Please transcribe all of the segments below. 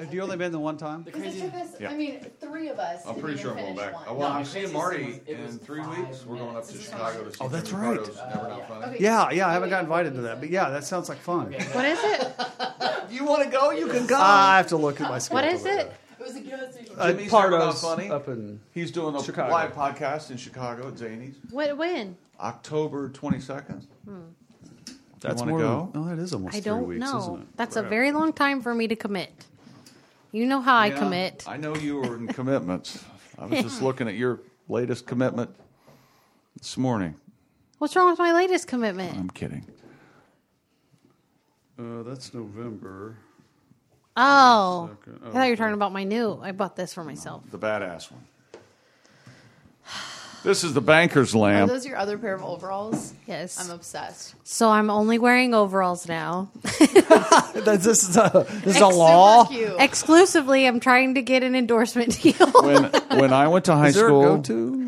Have you only been the one time? Because it took us, Yeah. I mean, 3 of us. I'm to pretty even sure I'm going finish back. one. Well, No, I'm the seeing craziest Marty one was- it in was 3 5 weeks. We're going up to minutes. Chicago to see Oh, that's Jimmy right. Pardo's Never Not Funny. Okay. Yeah, I haven't got invited to that, but yeah, that sounds like fun. What is it? You want to go? You can go. I have to look at my schedule. What is it? It was a gas station. Jimmy's Never Not Pardo's Funny. up in. He's doing a Chicago. live podcast in Chicago at Zany's. When? October 22nd. That's wanna more go? Than, that is almost I 3 don't weeks, know. isn't it? That's a very long time for me to commit. You know how I Yeah, commit. I know you were in commitments. I was just looking at your latest commitment this morning. What's wrong with my latest commitment? I'm kidding. That's November. Oh, Second. I thought you were talking about my new. I bought this for myself. The badass one. This is the banker's Are lamp. those your other pair of overalls? Yes. I'm obsessed. So I'm only wearing overalls now. This is a law. Super cute. Exclusively, I'm trying to get an endorsement deal. When I went to high Is there school, a go-to?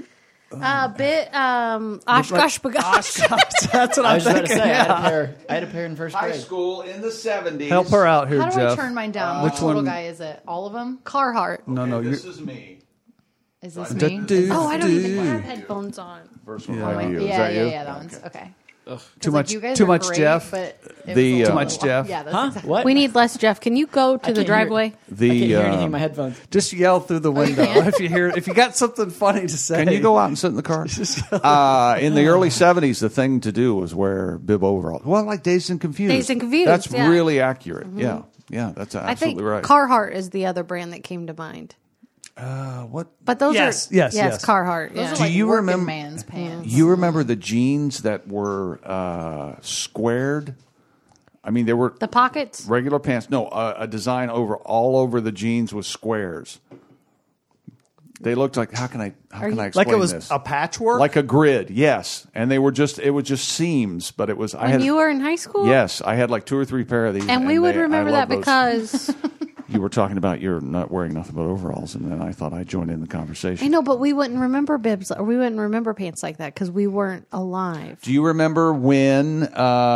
Oshkosh Bagosh. That's what I I'm was just about to thinking. say, Yeah. I had a pair in first high grade. school in the 70s. Help her out here, How do Jeff. I turn mine down? Which Which little one? guy is it? All of them? Carhartt. No, no. This you're, is me. Is this Do- me? do- Oh, I don't even do. have headphones on. First one Yeah. right Wait, here. Is yeah, that yeah, you? yeah. That one's okay. Too Like, much. you guys Too are much, great, Jeff. But it The, was a Too much, little- Jeff. Yeah, that's Huh? exactly. What? We need less, Jeff. Can you go to can't the hear- driveway? I can't hear anything in my The headphones. Just yell through the window can't? if you got something funny to say. can you go out and sit in the car? In the early 70s, the thing to do was wear bib overalls. Well, like Dazed and Confused. Dazed and Confused, That's yeah. really accurate. Yeah, that's I think absolutely right. Carhartt is the other brand that came to mind. What? But those Yes, are yes, yes. Carhartt. Those Yeah. are Do like you working remember- man's pants. You remember the jeans that were squared? I mean, they were The pockets. regular pants. No, a design all over the jeans with squares. They looked like how can I explain Like it was this? a patchwork? Like a grid, yes. And it was just seams, but it was. I When had you were in high school. yes, I had like 2 or 3 pair of these, And we would I remember love that those. because You were talking about you're not wearing nothing but overalls, and then I thought I'd join in the conversation. I know, but we wouldn't remember bibs or we wouldn't remember pants like that because we weren't alive. Do you remember when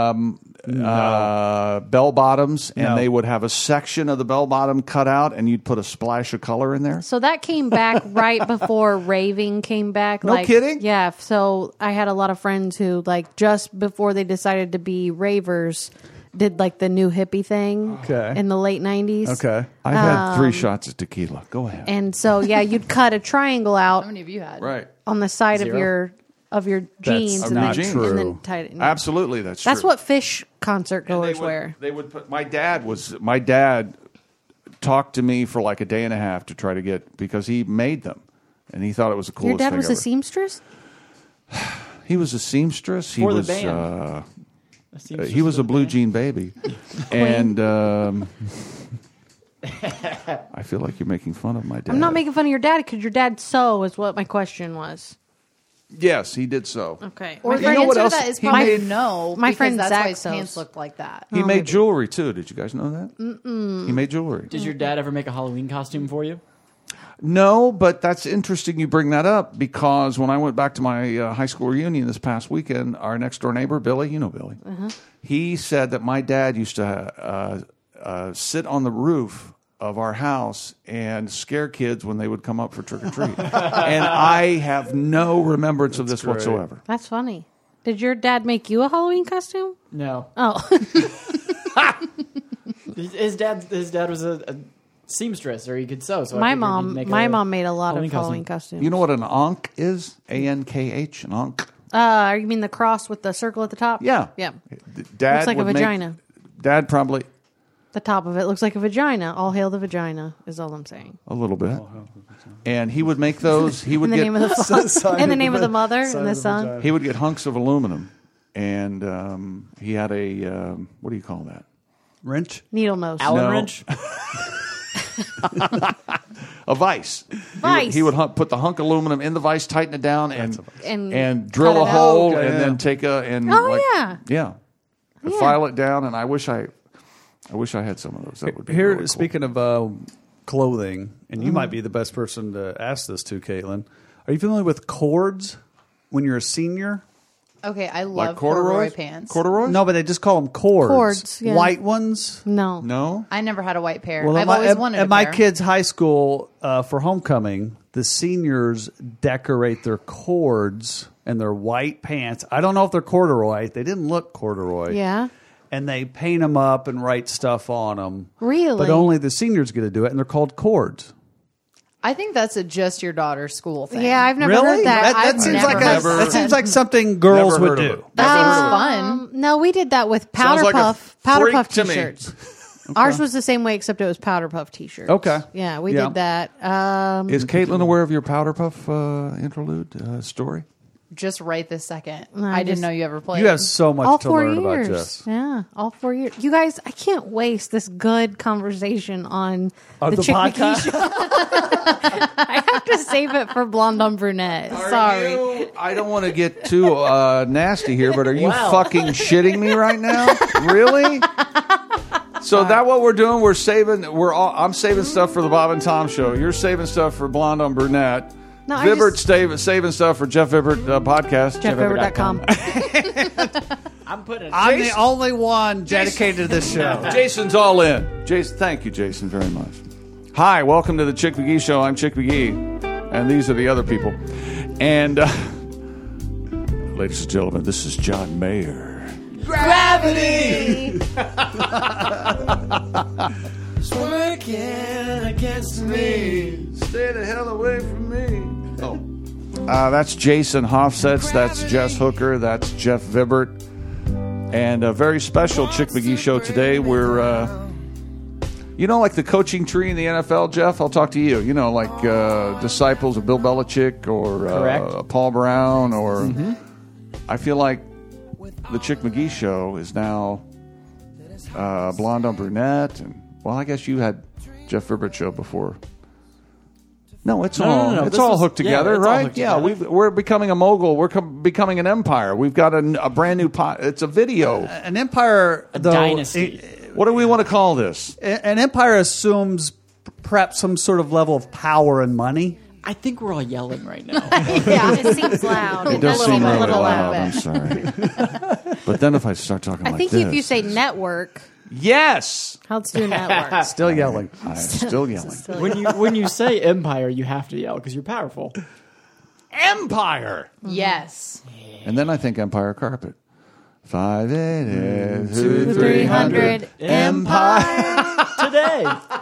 bell bottoms and No. they would have a section of the bell bottom cut out and you'd put a splash of color in there? So that came back right before raving came back. No kidding? Yeah. So I had a lot of friends who, like, just before they decided to be ravers, did like the new hippie thing Okay. in the late 90s. Okay. I've had 3 shots of tequila. Go ahead. And so, yeah, you'd cut a triangle out How many of you had? Right. on the side Zero. of your jeans That's and, not then, true. and then tied it. Absolutely, that's That's true. what Fish concert And goers wear. They would put. My dad talked to me for like a day and a half to try to get because he made them, and he thought it was the coolest Your dad thing was ever. a seamstress? He was a seamstress. He For the was. band. He was a blue jean baby, and I feel like you're making fun of my dad. I'm not making fun of your dad because your dad sew is what my question was. Yes, he did so. Okay. Or My the friend- know what answer to else? that is He probably made- no. my because friend that's Zach why his sews. pants looked like that. He made jewelry too. Did you guys know that? He made jewelry. Did your dad ever make a Halloween costume for you? No, but that's interesting you bring that up because when I went back to my high school reunion this past weekend, our next door neighbor, Billy, you know Billy, he said that my dad used to sit on the roof of our house and scare kids when they would come up for trick or treat. And I have no remembrance of this great. whatsoever. That's funny. Did your dad make you a Halloween costume? No. Oh. His dad was a seamstress, or he could sew. So I my figured he'd mom make my a mom made a lot Halloween of Halloween costumes. You know what an ankh is? A-N-K-H, an ankh? You mean the cross with the circle at the top? Yeah. Yeah. Dad Looks like a would make- vagina. Dad probably The top of it looks like a vagina. All hail the vagina is all I'm saying. a little bit. And he would make those. He would In the get name of the father, Side in the of name of the mother side and the of son. vagina. he would get hunks of aluminum, and he had a what do you call that? Wrench? Needle nose. Allen No. wrench. A vise. Vice. He would put the hunk of aluminum in the vise, tighten it down, and And drill cut a it out. hole, Okay, and yeah. then take and Oh, yeah. yeah, and file it down. And I wish I had some of those. That would be Here, really cool. speaking of clothing, and you might be the best person to ask this to, Caitlin. Are you familiar with cords when you're a senior? Okay, I Like love corduroy corduroys? pants. Corduroys? No, but they just call them cords. Cords, yeah. White ones. No. No? I never had a white pair. Well, I've always wanted at a my pair. kids' high school for homecoming, the seniors decorate their cords and their white pants. I don't know if they're corduroy. They didn't look corduroy. Yeah. And they paint them up and write stuff on them. Really? But only the seniors get to do it, and they're called cords. I think that's just your daughter's school thing. Yeah, I've never Really? heard that. That I've seems never like heard that seems like something girls Never would heard of do. it. That seems fun. No, we did that with Sounds powder like a puff freak to me. t-shirts. Ours was the same way, except it was powder puff t-shirts. Okay. Yeah, we Yeah. did that. Is Caitlin aware of your Powder Puff interlude story? Just right this second. No, I didn't just- know you ever played. You have so much all to 4 learn years. about Jess. Yeah, all 4 years. You guys, I can't waste this good conversation on On the Chick McGee podcast? show. I have to save it for Blonde on Brunette. Sorry. I don't want to get too nasty here, but are you Wow. fucking shitting me right now? Really? So that what we're doing? We're saving. I'm saving stuff for the Bob and Tom show. You're saving stuff for Blonde on Brunette. No, I Vibbert's just- saving stuff for Jeff Vibbert podcast. JeffVibbert.com. I'm putting. I'm the only one dedicated to this show. Jason's all in. Jason, thank you, Jason, very much. Hi, welcome to the Chick McGee Show. I'm Chick McGee, and these are the other people. And, ladies and gentlemen, this is John Mayer. Gravity is working against me. Stay the hell away from me. Oh. That's Jason Hofsetz. That's Jess Hooker. That's Jeff Vibbert. And a very special Chick McGee show today. We're, like the coaching tree in the NFL, Jeff? I'll talk to you. Like disciples of Bill Belichick or Correct. Paul Brown or... I feel like the Chick McGee show is now Blonde on Brunette. And, well, I guess you had Jeff Vibbert show before. No, it's all This all is- hooked yeah, together, it's all right? hooked Yeah, together. we're becoming a mogul. We're becoming an empire. We've got a brand new It's a video. An empire, though, dynasty. What do we want to call this? An empire assumes perhaps some sort of level of power and money. I think we're all yelling right now. Yeah, it seems loud. It does a little seem bit, really little loud. bit. I'm sorry. But then if I start talking I like think this, if you say network, yes, let's do network. Still yelling. I'm still yelling. when you say empire, you have to yell because you're powerful. Empire. Yes. And then I think Empire Carpet. 5, 8, 2, 300 Empire. Today,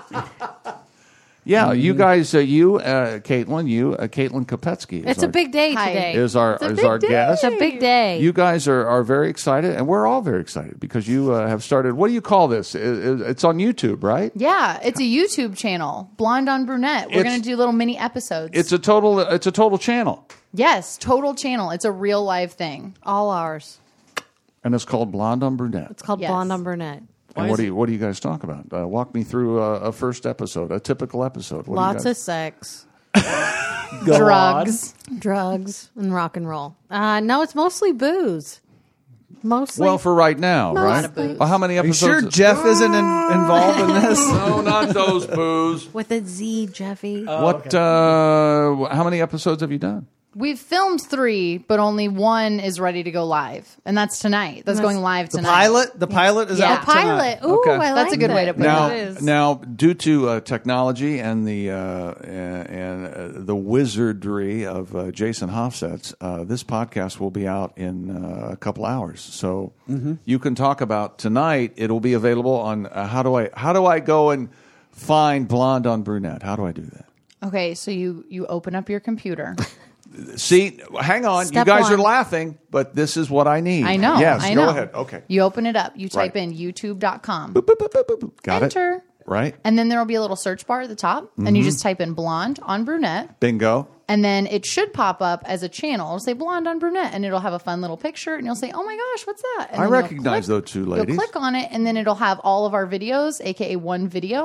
Yeah, you guys, Caitlin, Caitlin Kopetsky. It's a big day Hi. today. Is our guest. It's a big day. You guys are very excited, and we're all very excited because you have started. What do you call this? It's on YouTube, right? Yeah, it's a YouTube channel, Blonde on Brunette. We're It's- going to do little mini episodes. It's a total channel, yes, total channel. It's a real live thing. All ours. and it's called Blonde on Brunette. It's called Yes. Blonde on Brunette. And what do you guys talk about? Walk me through a first episode, a typical episode. What do you Lots guys- of sex, Drugs. drugs, and rock and roll. No, it's mostly booze. Mostly. Well, for right now, Most right? of booze. Well, how many Are you episodes? sure Jeff isn't involved in this? No, not those booze. with a Z, Jeffy. What? How many episodes have you done? We've filmed 3, but only 1 is ready to go live, and that's tonight. That's going live The tonight. pilot is Yeah. out tonight. Pilot. Ooh, Okay. I like That's a good way to put it. Now, It is. now, due to technology and the the wizardry of Jason Hofsetz, this podcast will be out in a couple hours. So you can talk about tonight. It'll be available on how do I go and find Blonde on Brunette? How do I do that? Okay, so you open up your computer. See, hang on. Step you guys are one. laughing, but this is what I need. I know. Yes, I know. go ahead. Okay. You open it up. You type Right. in youtube.com. Boop, boop, boop, boop, boop. Got Enter. it. Right. And then there will be a little search bar at the top, and you just type in Blonde on Brunette. Bingo. And then it should pop up as a channel. It'll say Blonde on Brunette, and it'll have a fun little picture, and you'll say, oh my gosh, what's that? And I then you'll recognize click- those two ladies. You'll click on it, and then it'll have all of our videos, aka one video.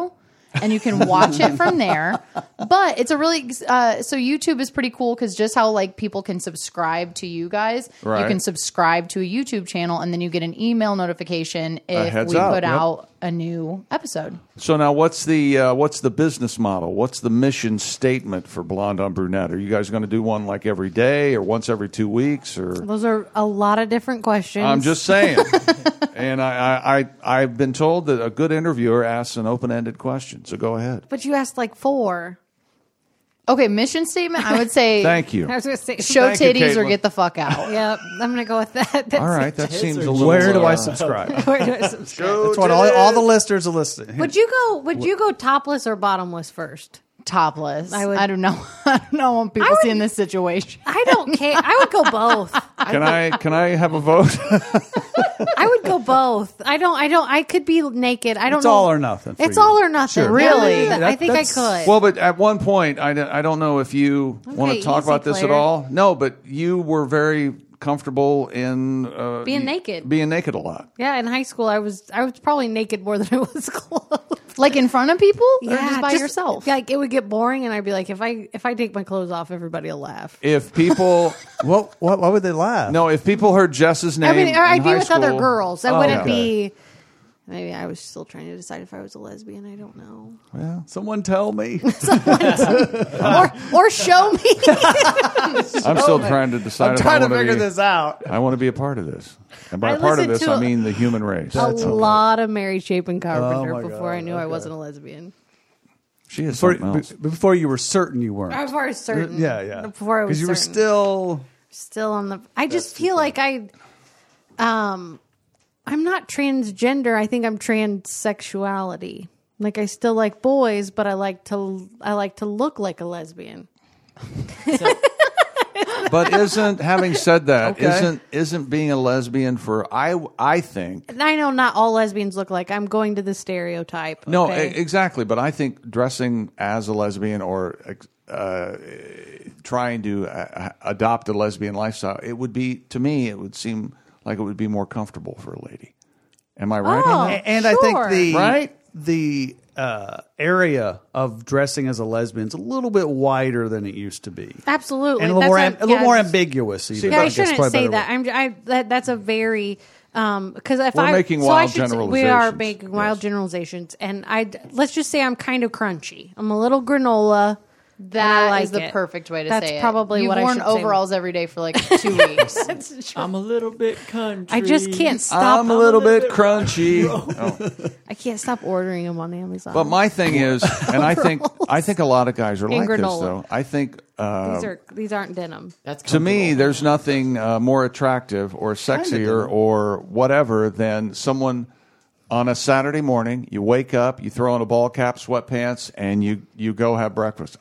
and you can watch it from there. But it's a really so YouTube is pretty cool because just how like people can subscribe to you guys, Right. you can subscribe to a YouTube channel, and then you get an email notification if heads we up, put yep. out a new episode. So now, what's the business model? What's the mission statement for Blonde on Brunette? Are you guys going to do one like every day or once every 2 weeks? Or Those are a lot of different questions. I'm just saying. And I've been told that a good interviewer asks an open-ended question. So go ahead. But you asked like 4. Okay, mission statement. I would say Thank you. I was going to say. show Thank you, titties or Caitlin. get the fuck out. Yep, I'm going to go with that. That's All right, that seems a little. Where do I subscribe? Where do I subscribe? That's what all the listeners are listening. Would you go topless or bottomless first? Topless. I would- I don't know. I don't know what people see in this situation. I don't care. I would go both. Can I have a vote? I would go both. I could be naked. I don't It's know. all or nothing for It's you. all or nothing. Sure. Really? I think I That's- could. Well, but at one point, I don't know if you want to Okay, talk easy, about this at Claire. all. No, but you were very comfortable in Being naked. Being naked a lot. Yeah, in high school, I was probably naked more than I was clothed. Like in front of people, or Yeah, just by yourself. Like it would get boring, and I'd be like, if I take my clothes off, everybody will laugh. If people, Why would they laugh? no, if people heard Jess's name, I mean, or I'd in be high with other school- girls. I Oh, wouldn't okay. be. Maybe I was still trying to decide if I was a lesbian. I don't know. Well, Someone tell me. Or show me. I'm still trying to decide. I'm if trying I to wanna figure be, this out. I want to be a part of this, and by I a part of listened this, to I mean the human race. a lot of Mary Chapin Carpenter Oh my before I God, knew I okay. wasn't a lesbian. She is Before, something else. before you were certain you weren't. Before I was certain. Yeah. Before I was Because you were certain. still. On the. I just feel like I'm not transgender. I think I'm transsexuality. Like I still like boys, but I like to look like a lesbian. But having said that, Okay. isn't being a lesbian for I think And I know not all lesbians look like. I'm going to the stereotype. no okay? exactly. But I think dressing as a lesbian or trying to adopt a lesbian lifestyle, it would seem like it would be more comfortable for a lady. Am I right Oh. on that? And I think Sure. Right? the area of dressing as a lesbian is a little bit wider than it used to be. Absolutely. And a little That's more, more yeah, ambiguous. Even, Yeah, I guess shouldn't probably say better that. word. That's a very because if We're I making so wild I should say- we generalizations. are making wild Yes. generalizations, and let's just say I'm kind of crunchy. I'm a little granola. That I is like the it. perfect way to That's say it. probably You've what I worn should say. overalls every day for like 2 weeks. I'm a little bit country. I just can't stop. I'm a little bit crunchy. I can't stop ordering them on Amazon. But my thing is, and I think a lot of guys are And like this granola. though. I think these aren't denim. That's to me, comfortable. there's nothing more attractive or sexier or whatever than someone on a Saturday morning. You wake up, you throw on a ball cap, sweatpants, and you go have breakfast.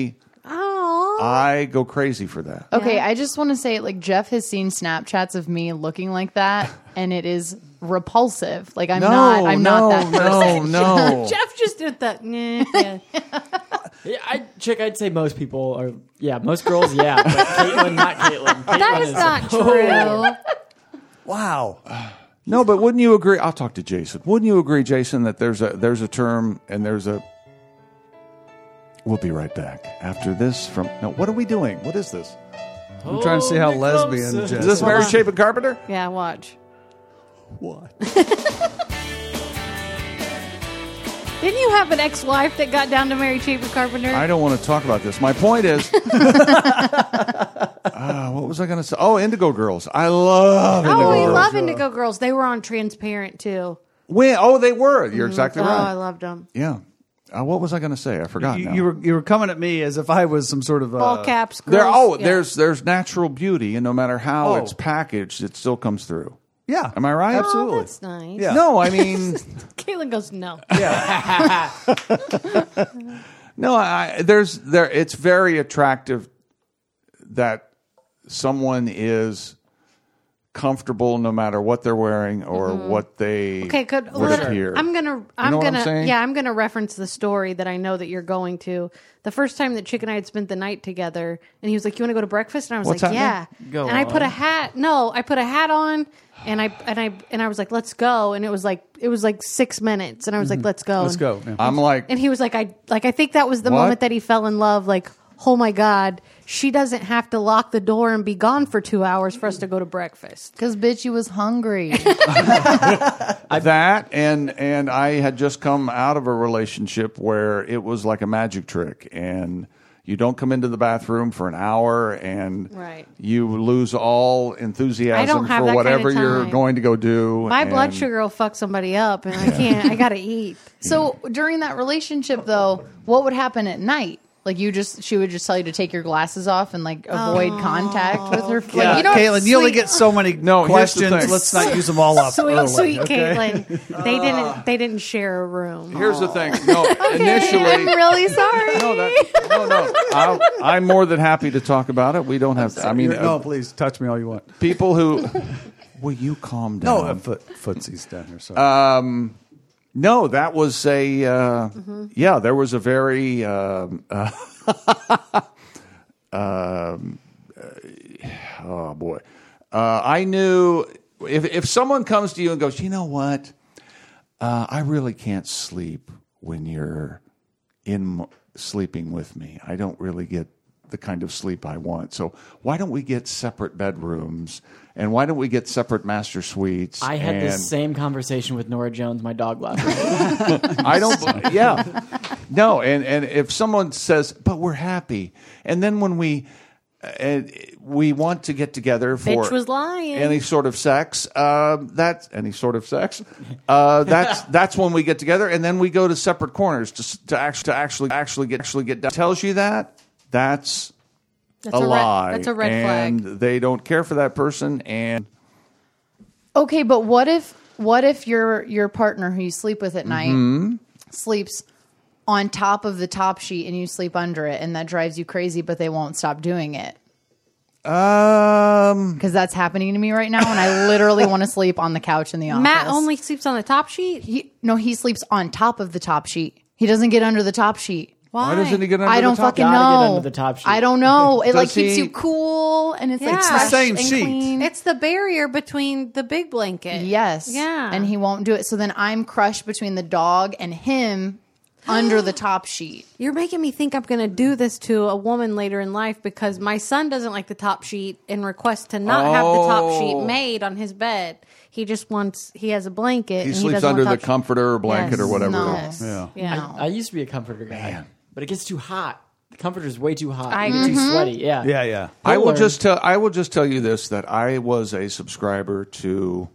I go crazy for that. Okay, I just want to say, like, Jeff has seen Snapchats of me looking like that, and it is repulsive. Like, I'm not that person. No. Jeff just did that. Nah, yeah. Yeah, I'd say most people are. Yeah, most girls. Yeah, but Caitlin, not Caitlin. That is not true. Wow. No, but wouldn't you agree? I'll talk to Jason. Wouldn't you agree, Jason, that there's a term and there's a. We'll be right back after this. What are we doing? What is this? I'm trying to see how Hold me lesbian closer. Jess Is this Mary Chapin Carpenter? Yeah, watch. What? Didn't you have an ex-wife that got down to Mary Chapin Carpenter? I don't want to talk about this. My point is, what was I going to say? Oh, Indigo Girls. I love Indigo Oh, I Girls. love Indigo Girls. They were on Transparent too. When? Oh, they were. You're exactly Oh, I right. loved them. Yeah. What was I going to say? I forgot now. You were coming at me as if I was some sort of Ball caps. Girls. There's natural beauty, and no matter how Oh. it's packaged, it still comes through. Yeah. Am I right? Oh, Absolutely. that's nice. Yeah. No, I mean, Caitlin goes, no. no. It's very attractive that someone is comfortable no matter what they're wearing or what they would appear. I'm gonna saying? I'm gonna reference the story that I know that you're going to. The first time that Chick and I had spent the night together, and he was like, "You want to go to breakfast?" And I was What's like, happening? "Yeah." Go and I put a on. hat. No, I put a hat on, and I was like, "Let's go." And it was like 6 minutes, and I was like, "Let's go." Let's go. Yeah. I'm like, And he was like, I think that was the What? moment that he fell in love. Like, oh my God, she doesn't have to lock the door and be gone for 2 hours for us to go to breakfast. Because bitch, you was hungry. that and I had just come out of a relationship where it was like a magic trick, and you don't come into the bathroom for an hour, and Right. you lose all I enthusiasm don't have for that whatever kind of you're time. going to go do. My blood and- sugar will fuck somebody up, and I can't. I gotta eat. So during that relationship, though, what would happen at night? Like she would just tell you to take your glasses off and like avoid contact with her. Yeah, Like, you know, Caitlin, you only sweet- get so many No, here's the questions. thing. Let's not use them all up. Sweet, early, sweet okay? Caitlin. They didn't share a room. Here's the thing. No, initially. I'm really sorry. No. I'm more than happy to talk about it. We don't have to. I mean, No, please touch me all you want. people who. Will you calm down? No, footsie's down here. Sorry. No, that was a yeah. There was a very oh boy. I knew if someone comes to you and goes, you know what, I really can't sleep when you're sleeping with me. I don't really get the kind of sleep I want. So why don't we get separate bedrooms, and why don't we get separate master suites? I had and this same conversation with Nora Jones, my dog, last night. I don't. Yeah, no. And if someone says, "But we're happy," and then when we want to get together for Bitch was lying. any sort of sex, that's any sort of sex. That's when we get together, and then we go to separate corners to actually get down. Tells you that that's a lie. That's a red and flag. they don't care for that person. And Okay, but what if your partner who you sleep with at night sleeps on top of the top sheet and you sleep under it, and that drives you crazy, but they won't stop doing it? Because that's happening to me right now, and I literally want to sleep on the couch in the office. Matt only sleeps on the top sheet. he sleeps on top of the top sheet. He doesn't get under the top sheet. why doesn't he get under I don't the top? fucking Gotta know. get under the top sheet. I don't know. It like Does keeps he- you cool, and it's like Yeah. It's the fresh same and sheet. clean. It's the barrier between the big blanket. Yes. Yeah. And he won't do it. So then I'm crushed between the dog and him under the top sheet. You're making me think I'm going to do this to a woman later in life because my son doesn't like the top sheet and requests to not have the top sheet made on his bed. He just wants, he has a blanket. He and sleeps doesn't under want the top sheet. comforter or blanket Yes. or whatever No. it is. Yeah. Yeah. I used to be a comforter guy, but it gets too hot. The comforter's way too hot. I You get too sweaty. Yeah. Yeah, yeah. I will learn. just tell you this, that I was a subscriber to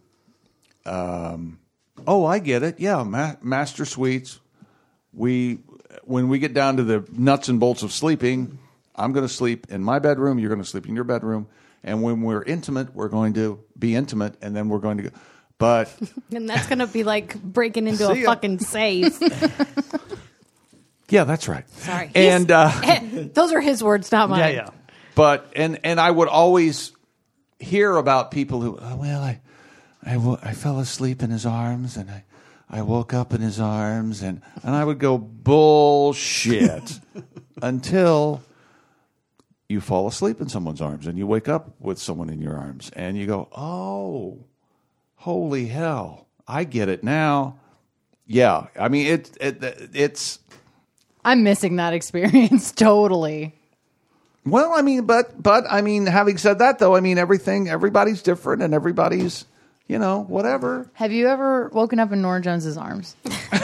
oh, I get it. Yeah, Master Suites. When we get down to the nuts and bolts of sleeping, I'm going to sleep in my bedroom, you're going to sleep in your bedroom, and when we're intimate, we're going to be intimate, and then we're going to go. But And that's going to be like breaking into a See ya. fucking safe. yeah, that's right. Sorry. And Those are his words, not mine. Yeah, yeah. but and I would always hear about people who, oh, well, I fell asleep in his arms, and I woke up in his arms, and I would go, bullshit, until you fall asleep in someone's arms, and you wake up with someone in your arms, and you go, oh, holy hell, I get it now. Yeah, I mean, it's I'm missing that experience totally. well, I mean, but I mean, having said that, though, I mean, everybody's different, and everybody's, whatever. Have you ever woken up in Nora Jones's arms?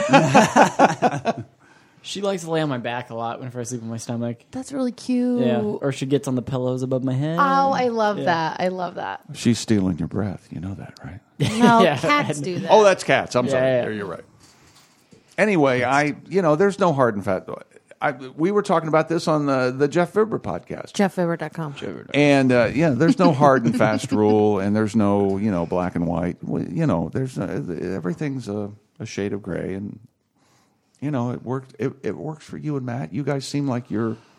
She likes to lay on my back a lot whenever I sleep on my stomach. That's really cute. Yeah. Or she gets on the pillows above my head. Oh, I love that. I love that. She's stealing your breath. You know that, right? No, Yeah. cats do that. Oh, that's cats. I'm sorry. yeah. You're right. Anyway, there's no hard and fast. We were talking about this on the Jeff Vibber podcast. JeffVibber.com. And there's no hard and fast rule, and there's no black and white. There's everything's a shade of gray, and it worked. It works for you and Matt. You guys seem like you're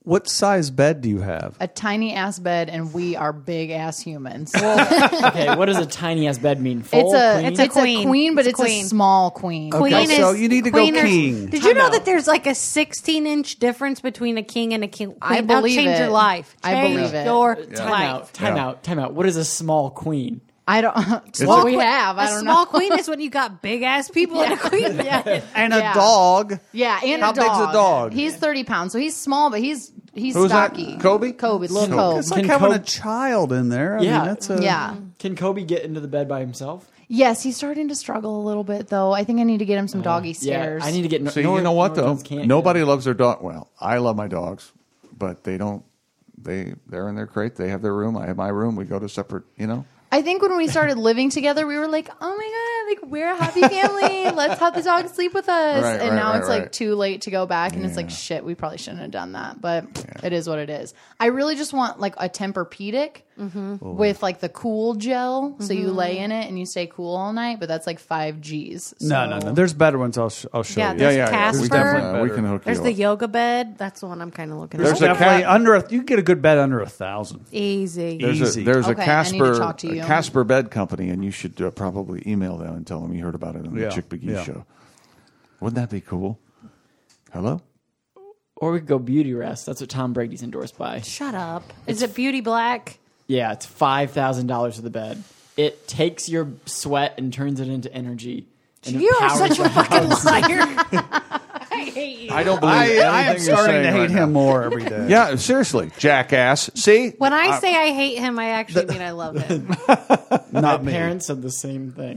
What size bed do you have? A tiny ass bed, and we are big ass humans. Okay, what does a tiny ass bed mean? Full It's a queen? queen, but It's it's a a queen. small queen. Queen so you need to go queen is- king. Did you know Time out. that there's like a 16-inch difference between a king and a king? I That'll believe change it. your life. I Change believe it. your Time life. out. What is a small queen? I don't. a- What we have, I A don't small know. queen is when you got big ass people in a queen bed. And a Yeah. dog. Yeah, and How a dog. big's a dog? He's 30 pounds, so he's small, but he's Who's that? stocky. Kobe? Kobe, little Kobe. Kobe. It's like Can having Kobe- a child in there. I Yeah. mean, that's a Yeah. Can Kobe get into the bed by himself? Yes, he's starting to struggle a little bit, though. I think I need to get him some doggy stairs. Yeah, I need to get. See, you know what though? Northern's can't Nobody loves their dog. Well, I love my dogs, but they don't. They're in their crate. They have their room. I have my room. We go to separate. I think when we started living together, we were like, oh my God, like we're a happy family. Let's have the dog sleep with us. Right, and right, now right, it's like right. too late to go back. And it's like, Yeah. shit, we probably shouldn't have done that. But it is what it is. I really just want like a Tempur-Pedic with like the cool gel. So you lay in it and you stay cool all night. But that's like 5 Gs. No. There's better ones. I'll show Yeah, you. There's We Casper. definitely we Better. can hook There's you the up. yoga bed. That's the one I'm kind of looking There's at. a Definitely cat- you can get a good bed under 1,000. Easy. Easy. There's a Okay, I need to Casper talk to you. a Casper bed company, and you should probably email them and tell them you heard about it on Yeah, the Chick McGee yeah. show. Wouldn't that be cool? Hello? Or we could go beauty rest. That's what Tom Brady's endorsed by. Shut up. Is it Beauty Black? Yeah, it's $5,000 for the bed. It takes your sweat and turns it into energy. And You are empowers such a the fucking house. liar. I hate you. I don't believe I anything am you're starting saying to hate right him now. more every day. Yeah, seriously, jackass. See, When I say I hate him, I actually mean I love him. Not My me. parents said the same thing.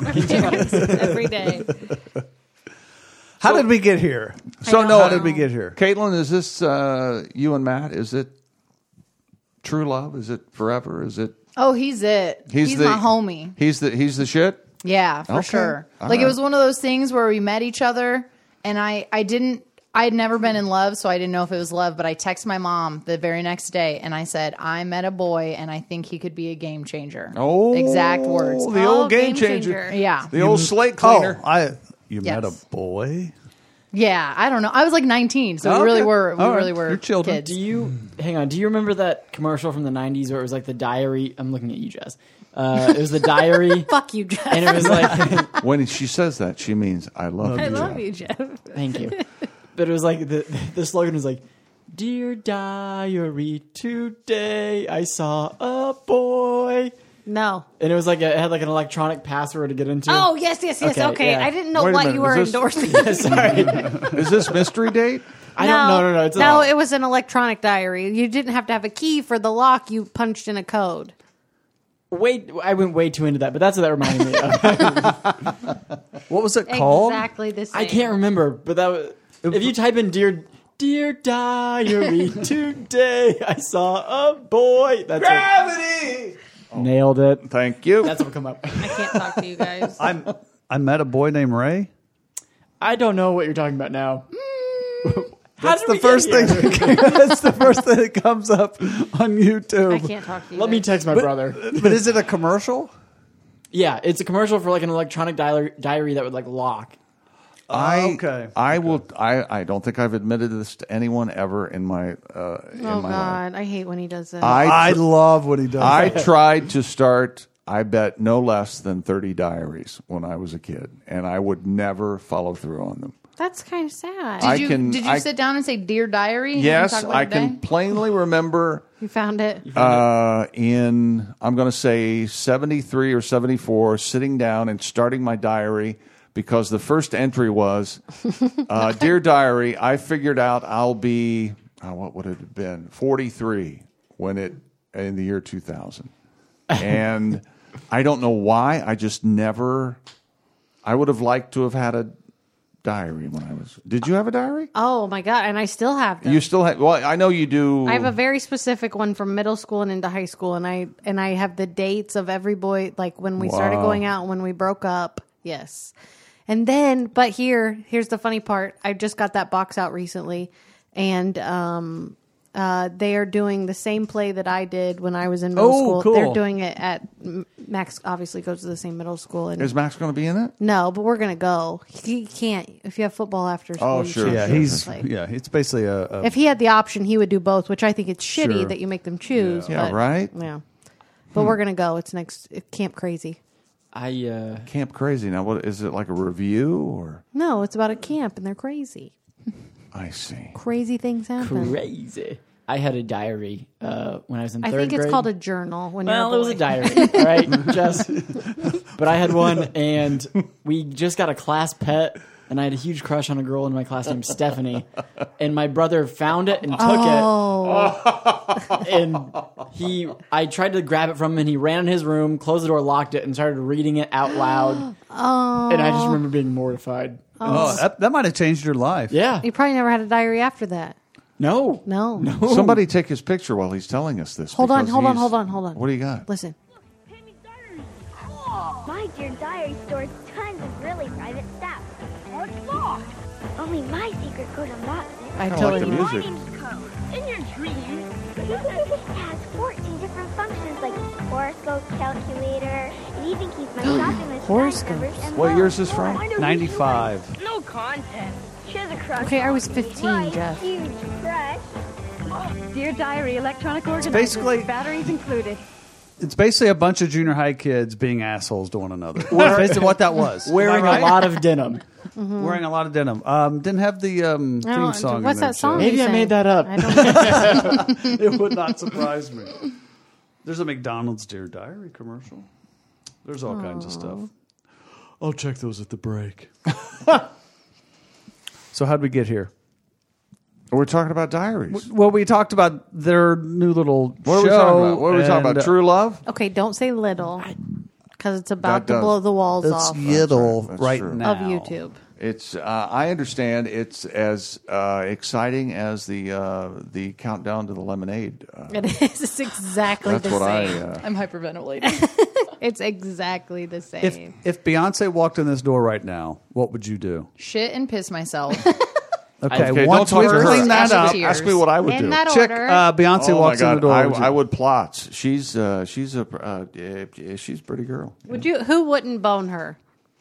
Every day. How did we get here? So don't no, How did we get here? Caitlin, is this you and Matt? Is it true love? Is it forever? Is it? Oh, he's it. He's my homie. He's the shit. Yeah, for Okay. sure. All Like right. it was one of those things where we met each other and I had never been in love, so I didn't know if it was love, but I texted my mom the very next day and I said, I met a boy and I think he could be a game changer. Oh, Exact words. The old game changer. Yeah. The old slate cleaner. You Yes. met a boy? Yeah, I don't know. I was like 19, so Okay. we really were All right. really were You're children. kids. Do you hang on? Do you remember that commercial from the '90s where it was like the diary? I'm looking at you, Jess. It was the diary, Fuck you, Jeff. and it was like, When she says that, she means I love you. I love Jeff." you, Jeff. thank you. But it was like the slogan was like, "Dear diary, today I saw a boy," No. and it was like it had like an electronic password to get into. Oh, yes. Okay. yeah. I didn't know Wait a what minute, you were is this- endorsing. Sorry, Is this mystery date? I don't. No. It's No, it was an electronic diary. You didn't have to have a key for the lock. You punched in a code. wait. I went way too into that, but that's what that reminded me of. What was it called? Exactly the same. I can't remember, but that was, if you type in "Dear diary, today I saw a boy." That's Gravity. nailed it. Thank you. That's what will come up. I can't talk to you guys. I met a boy named Ray. I don't know what you're talking about now. How That's did the we first get thing. here? That's the first thing that comes up on YouTube. I can't talk to you Let me guys. text my brother. But is it a commercial? Yeah, it's a commercial for like an electronic diary that would like lock. Okay. I will. I don't think I've admitted this to anyone ever in my. In Oh, my life. God. I hate when he does that. I love what he does. I tried to start, I bet, no less than 30 diaries when I was a kid, and I would never follow through on them. That's kind of sad. I Did can- you I- sit down and say "Dear Diary"? and Yes, talk about I your can day? plainly remember you found it. in, I'm going to say 73 or 74, sitting down and starting my diary because the first entry was, Dear Diary, I figured out I'll be, what would it have been, 43 in the year 2000. And I don't know why, I just never, I would have liked to have had a diary when I was, did you have a diary? Oh, my God. And I still have them. You still have, well, I know you do. I have a very specific one from middle school and into high school, and I have the dates of every boy, like when we started going out and when we broke up. Yes. And then, but here's the funny part. I just got that box out recently, and They are doing the same play that I did when I was in middle school. cool. They're doing it at Max. Obviously, goes to the same middle school. And Is Max going to be in it? no, but we're gonna go. He can't. If you have football after school, Oh, you sure. can't Yeah, Sure. he's play. it's basically a If he had the option, he would do both, which I think it's shitty Sure. that you make them choose. Yeah, but, right? Yeah, but we're gonna go. It's next Camp Crazy. Camp Crazy. Now, what is it, like a review or? No, it's about a camp, and they're crazy. I see. Crazy things happen. Crazy. I had a diary when I was in I third think it's grade. called a journal. When Well, you're it was a boy. diary, right? Just, but I had one, and we just got a class pet, and I had a huge crush on a girl in my class named Stephanie, and my brother found it and took it, and I tried to grab it from him, and he ran in his room, closed the door, locked it, and started reading it out loud, and I just remember being mortified. that might have changed your life. Yeah, You probably never had a diary after that. no, No. Somebody take his picture while he's telling us this. Hold on, because hold on, he's- hold on, hold on. What do you got? Listen. My Dear Diary stores tons of really private stuff. What's locked? Only my secret code unlocks it. I I like totally the know. music. Morning's code. In your dreams. It has 14 different functions like horoscope, calculator. It even keeps my shopping list, Horoscopes. numbers, and What more. year's this from? 95. No content. She has a crush. Okay, I was on me. 15, Right, Jeff. Huge crush. Dear Diary, electronic organizer, basically- batteries included. It's basically a bunch of junior high kids being assholes to one another. That's basically what that was. wearing Am I a right? lot of denim. Wearing a lot of denim. Didn't have the theme song. What's in there, that song? Jeff. Maybe you I sang? made that up. I don't know. It would not surprise me. There's a McDonald's Dear Diary commercial. There's all kinds of stuff. I'll check those at the break. So how'd we get here? We're talking about diaries. Well, we talked about their new little What are show. we talking about? What are we talking and, about? True Love? Okay, don't say little, because it's about That to does- blow the walls That's off Yiddle That's right true. now. of YouTube. It's. I understand it's as exciting as the countdown to the lemonade. It is. It's exactly That's the what same. I'm hyperventilating. It's exactly the same. If Beyonce walked in this door right now, what would you do? Shit and piss myself. Okay, Okay, once don't we talk to her. clean that Ask up, me Ask me what I would In do. that check. order. Beyonce Oh my walks in the God! door. I would plots. She's a pretty girl. Would you? Who wouldn't bone her?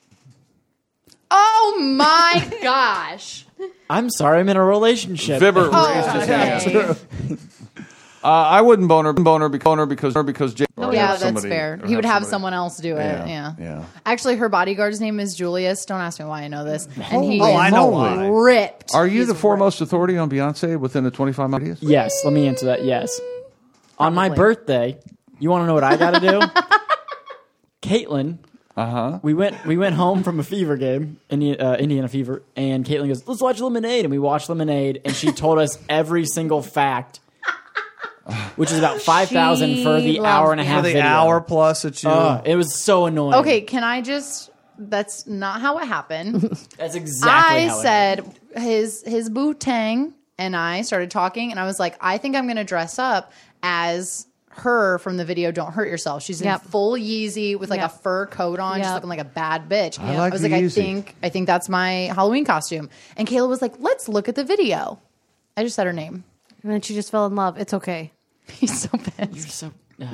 Oh my gosh. I'm sorry, I'm in a relationship. Fibber raised his hand. I wouldn't bone her because Jake. or Yeah, have that's somebody- fair. or He would have somebody- someone else do it. Yeah, Yeah. yeah. Actually, her bodyguard's name is Julius. Don't ask me why I know this. And he Oh, is I know why. ripped. Are you He's the foremost authority on Beyonce within a 25-mile radius? Yes, let me answer that. Yes. On my Probably. birthday, you want to know what I got to do? Caitlin. We went home from a Fever game, Indiana Fever, and Caitlin goes, "Let's watch Lemonade," and we watched Lemonade, and she told us every single fact, which is about 5,000 for the She hour and a loves half. for the video. hour plus that you. It was so annoying. Okay, can I just? That's not how it happened. That's exactly I how it said his boo Tang and I started talking, and I was like, I think I'm going to dress up as her from the video Don't Hurt Yourself. She's in Yep. full Yeezy with like Yep. a fur coat on. She's Yep. looking like a bad bitch. I like was the like, Yeezy. I think that's my Halloween costume. And Kayla was like, let's look at the video. I just said her name. And then she just fell in love. It's okay. He's so pissed. So,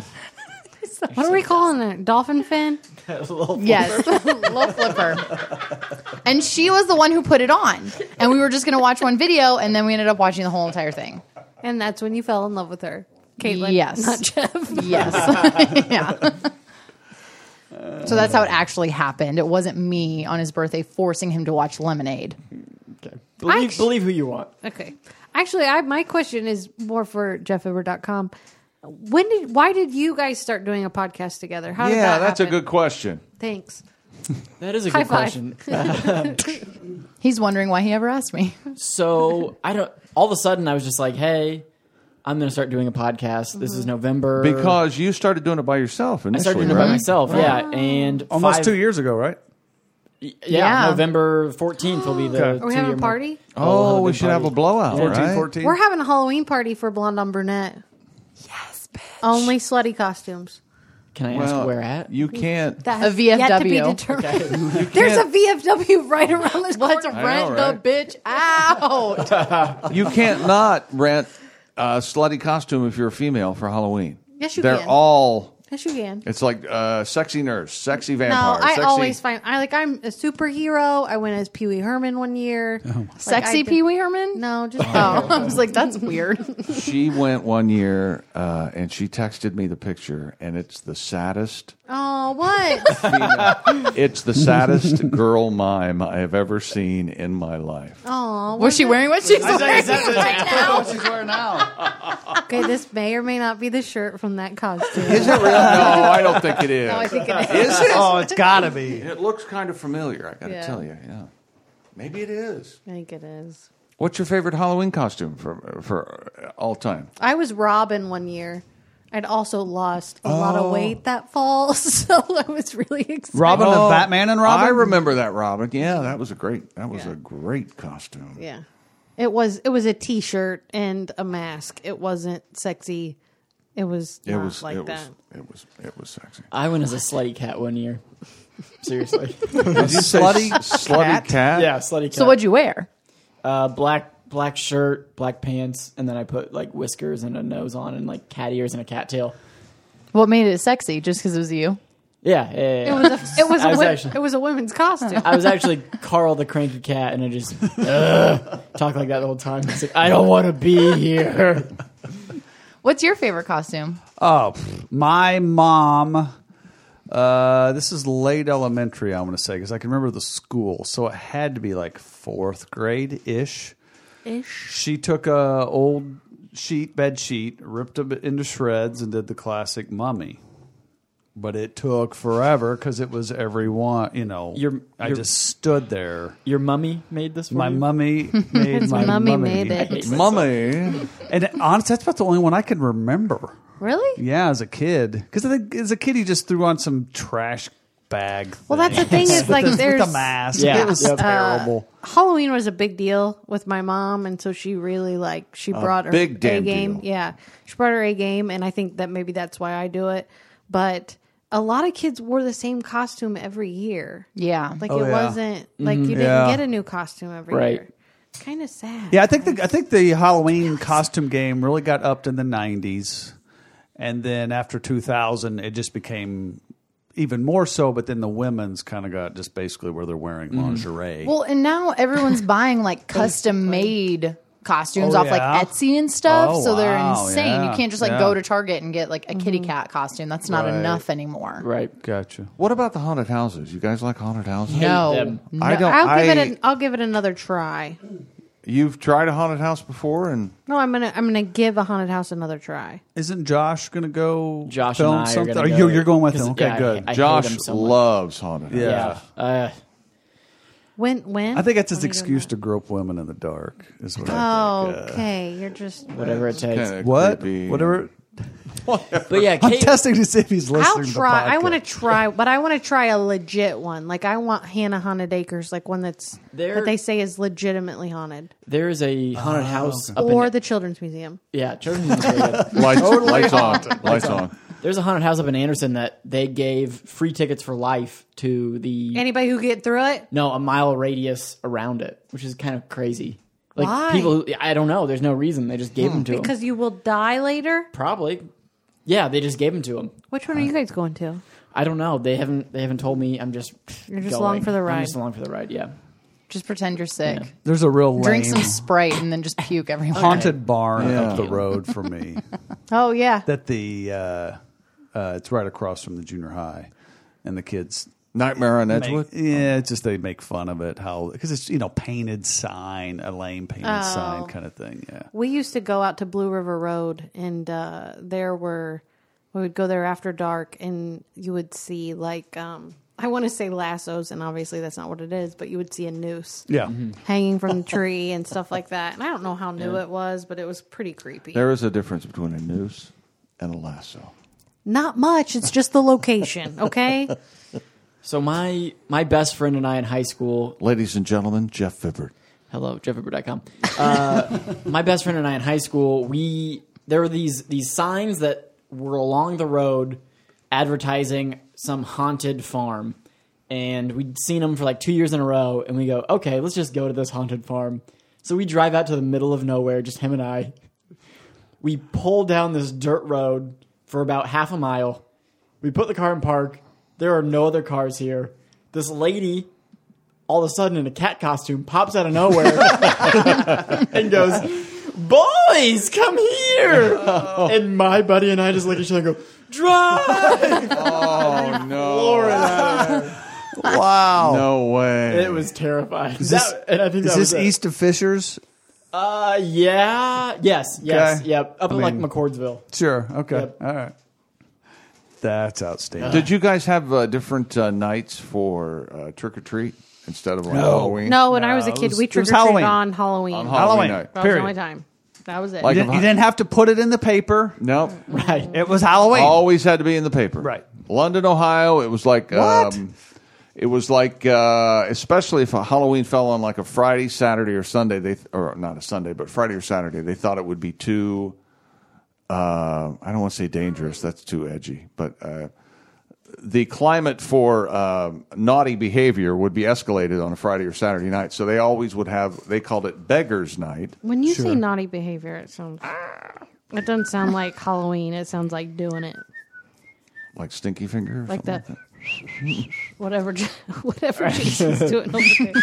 What are we calling it? Dolphin fin? Yes, little flipper. And she was the one who put it on. And we were just going to watch one video, and then we ended up watching the whole entire thing. And that's when you fell in love with her. Caitlin, Yes. not Jeff. Yes. Yeah. So that's how it actually happened. It wasn't me on his birthday forcing him to watch Lemonade. okay. Believe who you want. Okay. Actually, my question is more for JeffEver.com. Why did you guys start doing a podcast together? How did Yeah, that that's a happen? good question. Thanks. That is a High good five. question. He's wondering why he ever asked me. So all of a sudden I was just like, hey, I'm going to start doing a podcast. This is November. Because you started doing it by yourself I initially, started doing it right? by myself. Yeah. And Almost 2 years ago, right? Yeah. November 14th will be the Okay. Are we having 2-year a party? Oh, we big should have a party. blowout, 14, right? 14. We're having a Halloween party for Blonde on Brunette. Yes, bitch. Only slutty costumes. Can I ask where at? You can't. That A has yet to be VFW. determined. There's a VFW right around this Let's corner. rent know, right? the bitch out. You can't not rent slutty costume if you're a female for Halloween. Yes, you They're can. all. Yes, you can. It's like sexy nurse, sexy No, vampire. I sexy, always find I'm a superhero. I went as Pee Wee Herman one year. Sexy Pee Wee Herman? No, just Oh, I was like, that's weird. She went one year and she texted me the picture, and it's the saddest. Oh, what? It's the saddest girl mime I have ever seen in my life. Oh, Was she wearing what she's wearing? What she's wearing now. okay. This may or may not be the shirt from that costume. Is it real? No, I don't think it is. No, I think it is. Is it? Oh, it's got to be. It looks kind of familiar, I got to Yeah. tell you. Yeah, maybe it is. I think it is. What's your favorite Halloween costume for all time? I was Robin one year. I'd also lost a lot of weight that fall, so I was really excited. Robin and Batman and Robin? I remember that Robin. Yeah, that was a great costume. Yeah. It was a t-shirt and a mask. It wasn't sexy. It was It not was like it that. was it was sexy. I went as a slutty cat one year. Seriously. Did you say slutty cat? Yeah, slutty cat. So what'd you wear? Black shirt, black pants, and then I put like whiskers and a nose on and like cat ears and a cat tail. What made it sexy? Just because it was you? Yeah. It was a women's costume. I was actually Carl the cranky cat, and I just talk like that the whole time. It's like, I don't want to be here. What's your favorite costume? Oh, my mom. This is late elementary, I want to say, because I can remember the school. So it had to be like 4th grade ish. She took a old bed sheet, ripped it into shreds, and did the classic mummy. But it took forever because it was everyone. I just stood there. Your mummy made this for My you? mummy made my mummy mummy. made it. Mummy. And honestly, that's about the only one I can remember. Really? Yeah, as a kid. Because as a kid, he just threw on some trash bag. Well, that's the thing is like with there's the mask. Yeah. It was Yep. terrible. Halloween was a big deal with my mom, and so she really she brought her big A damn game. deal. Yeah, she brought her A game, and I think that maybe that's why I do it. But a lot of kids wore the same costume every year. Yeah. Like Oh, it yeah. wasn't like you didn't Yeah. get a new costume every Right. year. Kind of sad. Yeah, I think the Halloween costume game really got upped in the 90s. And then after 2000, it just became even more so. But then the women's kind of got just basically where they're wearing lingerie. Well, and now everyone's buying like custom made costumes Oh, off like yeah? Etsy and stuff. Oh, so they're wow, insane. yeah, You can't just like yeah. go to Target and get like a kitty cat costume. That's not Right. enough anymore. Right. Gotcha. What about the haunted houses? You guys like haunted houses? No. them. No. I don't. I'll give it another try. You've tried a haunted house before, and No, I'm gonna give a haunted house another try. Isn't Josh going to go Josh film and I something? are going to Oh, go. you're going with him. 'Cause, Okay, yeah, good. I hate Josh him so much. loves haunted houses. Yeah. Yeah. When? I think that's his When are you excuse doing to grope women in the dark. Is what that? I Oh, think. okay. You're just. Whatever it takes. Kinda What? creepy. Whatever. But yeah, I'm Kate, testing to see if he's listening. I'll to the try. I podcast. want to try, but I want to try a legit one. Like I want Hannah Haunted Acres, like one that they say is legitimately haunted, there is a haunted house up or in the Children's Museum. yeah, Children's Museum. Lights on. Lights on. There's a haunted house up in Anderson that they gave free tickets for life to the Anybody who get through it, a mile radius around it, which is kind of crazy. Like Why? people who, I don't know. There's no reason. They just gave them to him. because you will die later. Probably. Yeah, they just gave them to him. Which one are you guys going to? I don't know. They haven't told me. I'm just You're just going. along for the I'm ride. just along for the ride. Yeah. Just pretend you're sick. Yeah. There's a real Drink lame some Sprite and then just puke everywhere. haunted barn Yeah. up the road for me. Oh yeah, That it's right across from the junior high, and the kids Nightmare on Edgewood. it's just they make fun of it because it's painted sign, a lame painted sign kind of thing. Yeah. we used to go out to Blue River Road, and we would go there after dark, and you would see like I want to say lassos, and obviously that's not what it is, but you would see a noose Yeah. hanging from the tree and stuff like that. And I don't know how new it was, but it was pretty creepy. There is a difference between a noose and a lasso. Not much. It's just the location. Okay. So my best friend and I in high school. Ladies and gentlemen, Jeff Fibbert. Hello, JeffVibber.com. My best friend and I in high school, there were these signs that were along the road advertising some haunted farm. And we'd seen them for like 2 years in a row. And we go, okay, let's just go to this haunted farm. So we drive out to the middle of nowhere, just him and I. We pull down this dirt road for about half a mile. We put the car in park. There are no other cars here. This lady, all of a sudden in a cat costume, pops out of nowhere and goes, "Boys, come here!" And my buddy and I just look at each other and go, "Drive!" Oh, no. Florida. Wow. No way. It was terrifying. Is this, and I think is that this was it. east of Fishers? Yeah. Yes. Okay. Yep. Up I in like mean- McCordsville. Sure. Okay. Yep. All right. That's outstanding. Did you guys have different nights for trick or treat instead of on Halloween? No, when I was a it kid, was- we it was trick or treated Halloween. on Halloween. On Halloween. night. That was the Period. only time. That was it. Like You if didn't have to put it in the paper. Nope. Right. It was Halloween. Always had to be in the paper. Right. London, Ohio. It was like What? it was like especially if Halloween fell on like a Friday, Saturday, or Sunday. Or not a Sunday, but Friday or Saturday. They thought it would be too. I don't want to say dangerous. That's too edgy. But the climate for naughty behavior would be escalated on a Friday or Saturday night. So they always would have. They called it Beggars Night. When you say naughty behavior, it sounds. It doesn't sound like Halloween. It sounds like doing it. Like Stinky Finger? Or Like something that. Whatever Jason's doing over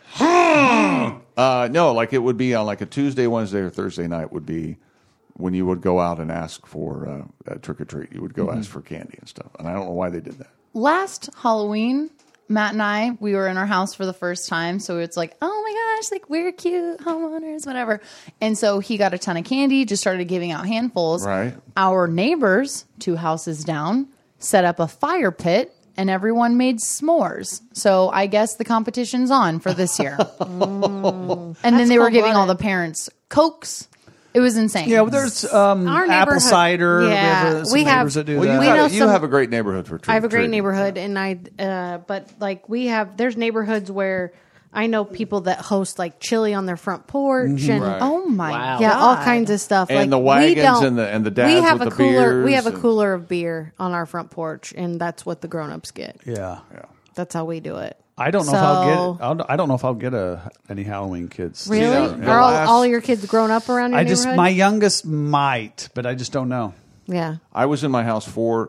there. No, like it would be on like a Tuesday, Wednesday, or Thursday night would be when you would go out and ask for a trick or treat. You would go ask for candy and stuff. And I don't know why they did that. Last Halloween, Matt and I, we were in our house for the first time. So it's like, oh my gosh, like we're cute homeowners, whatever. And so he got a ton of candy, just started giving out handfuls. Right. Our neighbors, 2 houses down, set up a fire pit and everyone made s'mores. So I guess the competition's on for this year. And then they were giving all the parents Cokes. It was insane. Yeah, well, there's Our apple neighborhood- cider. Yeah, some we have- neighbors that do Well, that. We know you some- have a great neighborhood for trick or I have a great treating. neighborhood, and but like there's neighborhoods where I know people that host like chili on their front porch and Right. Oh my Wow. god. yeah, all kinds of stuff. And like the we wagons don't- and the dads we have with a the cooler. We beers have a and- cooler of beer on our front porch, and that's what the grown-ups get. Yeah. That's how we do it. I don't know if I don't know if I'll get any Halloween kids. Really? Yeah. Are Last- all your kids grown up around your neighborhood? My youngest might, but I just don't know. yeah. I was in my house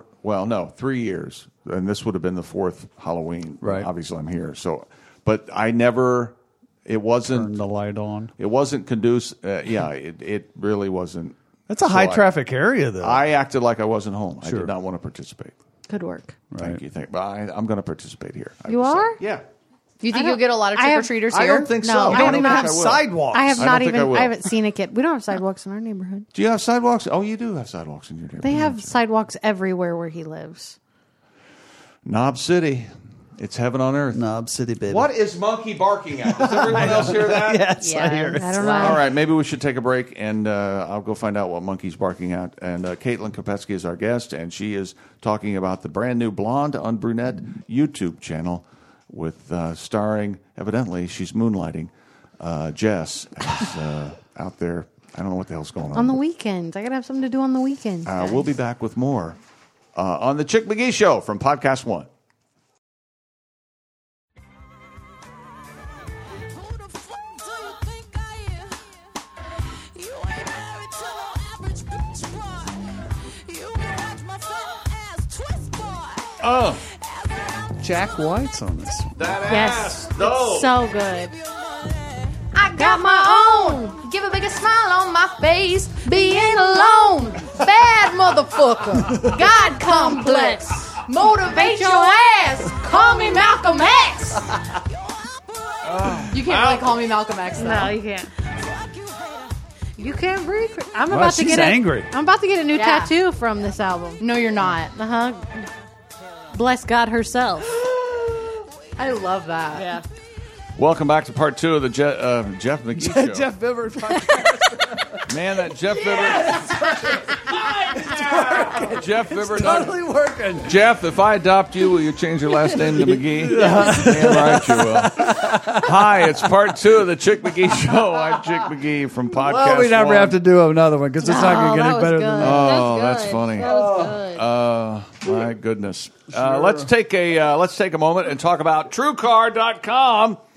3 years, and this would have been the 4th Halloween. Right. Obviously, I'm here. So, but I never. It Turn wasn't. the light on. It wasn't conducive. It really wasn't. That's a So high traffic area, though. I acted like I wasn't home. I Sure. did not want to participate. Good work. Thank you. But I'm going to participate here. I You decided. are? Yeah. Do you think I you'll don't- get a lot of I trick or have- treaters I here? don't think No, so. I I don't don't even think have I will. sidewalks. I have I not don't think I even. will. I haven't seen a kid. We don't have sidewalks in our neighborhood. Do you have sidewalks? Oh, you do have sidewalks in your neighborhood. They have sidewalks everywhere where he lives. Knob City. It's heaven on earth. Knob City, baby. What is monkey barking at? Does everyone else hear that? Yes, I hear it. I don't know. All right, maybe we should take a break, and I'll go find out what monkey's barking at. And Caitlin Kopetsky is our guest, and she is talking about the brand new Blonde on Brunette YouTube channel with starring, evidently, she's moonlighting, Jess as, out there. I don't know what the hell's going on. On the but, weekends, I gotta have something to do on the weekends. we'll be back with more on the Chick McGee Show from Podcast One. Who the fuck do you think I am? You ain't married to no average bitch boy. You can watch my fat ass twist boy. Oh, Jack White's on this one. that Yes, ass, though. so good. I got my own. Give a bigger smile on my face. Being alone. Bad motherfucker. God complex. Motivate your ass. Call me Malcolm X. You can't really call me Malcolm X, though. No, you can't. You can't breathe. I'm Wow, about to she's get angry. I'm about to get a new Yeah. tattoo from this album. No, you're not. Bless God herself. I love that. Yeah. Welcome back to part 2 of the Jeff McGee Show. Jeff Bivers. Man, that Jeff Bibber. Jeff Bibber. totally working. Jeff, if I adopt you, will you change your last name to McGee? Damn right you will. Hi, it's part 2 of the Chick McGee Show. I'm Chick McGee from Podcast Well, we never One. have to do another one because it's not going to get that any was better good. than that. Oh, That's that's good. funny. That was good. My goodness. Let's take a moment and talk about TrueCar.com.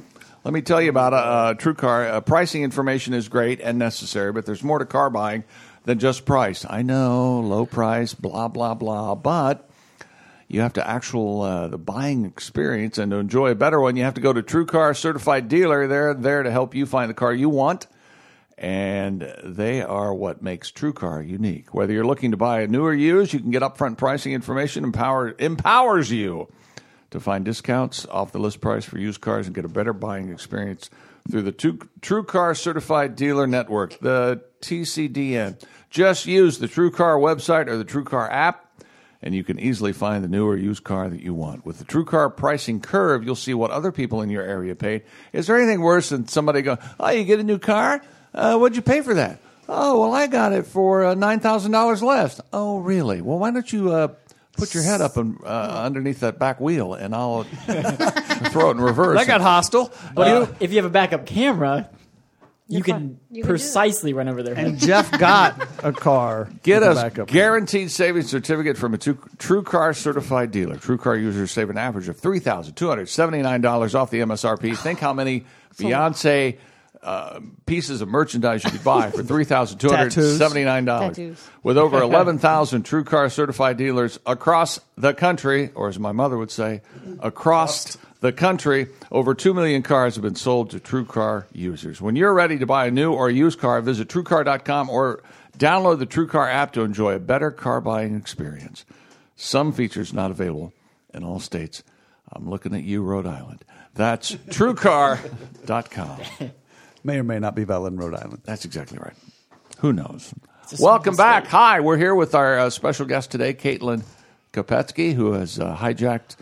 Let me tell you about TrueCar. Pricing information is great and necessary, but there's more to car buying than just price. I know, low price, blah, blah, blah, but you have to the buying experience, and to enjoy a better one, you have to go to TrueCar Certified Dealer. They're there to help you find the car you want, and they are what makes TrueCar unique. Whether you're looking to buy a new or used, you can get upfront pricing information. Empowers you to find discounts off the list price for used cars and get a better buying experience through the TrueCar Certified Dealer Network, the TCDN. Just use the TrueCar website or the TrueCar app, and you can easily find the new or used car that you want. With the TrueCar pricing curve, you'll see what other people in your area paid. Is there anything worse than somebody going, oh, you get a new car? What'd you pay for that? Oh, well, I got it for $9,000 less. Oh, really? Well, why don't you put your head up and underneath that back wheel, and I'll throw it in reverse. That got hostile. But if you have a backup camera, you can precisely run over their head. And Jeff got a car. Get with a backup. guaranteed savings certificate from a TrueCar certified dealer. TrueCar users save an average of $3,279 off the MSRP. Think how many Beyonce pieces of merchandise you could buy for $3,279. Tattoos. With over 11,000 TrueCar certified dealers across the country, or as my mother would say, across the country, over 2 million cars have been sold to TrueCar users. When you're ready to buy a new or used car, visit TrueCar.com or download the TrueCar app to enjoy a better car buying experience. Some features not available in all states. I'm looking at you, Rhode Island. That's TrueCar.com. May or may not be valid in Rhode Island. That's exactly right. Who knows? Welcome back. Hi, we're here with our special guest today, Caitlin Kopetsky, who has hijacked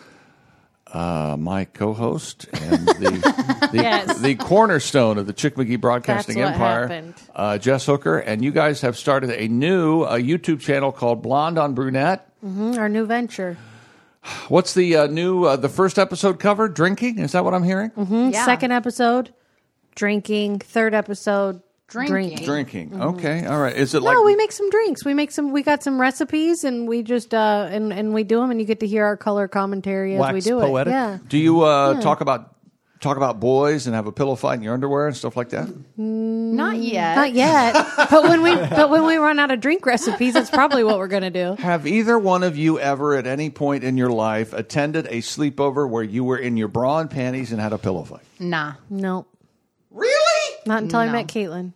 my co-host and the cornerstone of the Chick McGee Broadcasting That's what Empire, Jess Hooker. And you guys have started a new YouTube channel called Blonde on Brunette. Mm-hmm, our new venture. What's the the first episode cover? Drinking? Is that what I'm hearing? Mm-hmm. Yeah. Second episode, drinking. Third episode, drinking. Drinking. Okay. All right. Is it No, we make some drinks. We got some recipes, and we just and we do them, and you get to hear our color commentary as Wax we do poetic? it. Yeah. Do you talk about boys and have a pillow fight in your underwear and stuff like that? Not yet. Not yet, but when we run out of drink recipes, that's probably what we're gonna do. Have either one of you ever at any point in your life attended a sleepover where you were in your bra and panties and had a pillow fight? Nah. No, Really? not until I met Caitlin.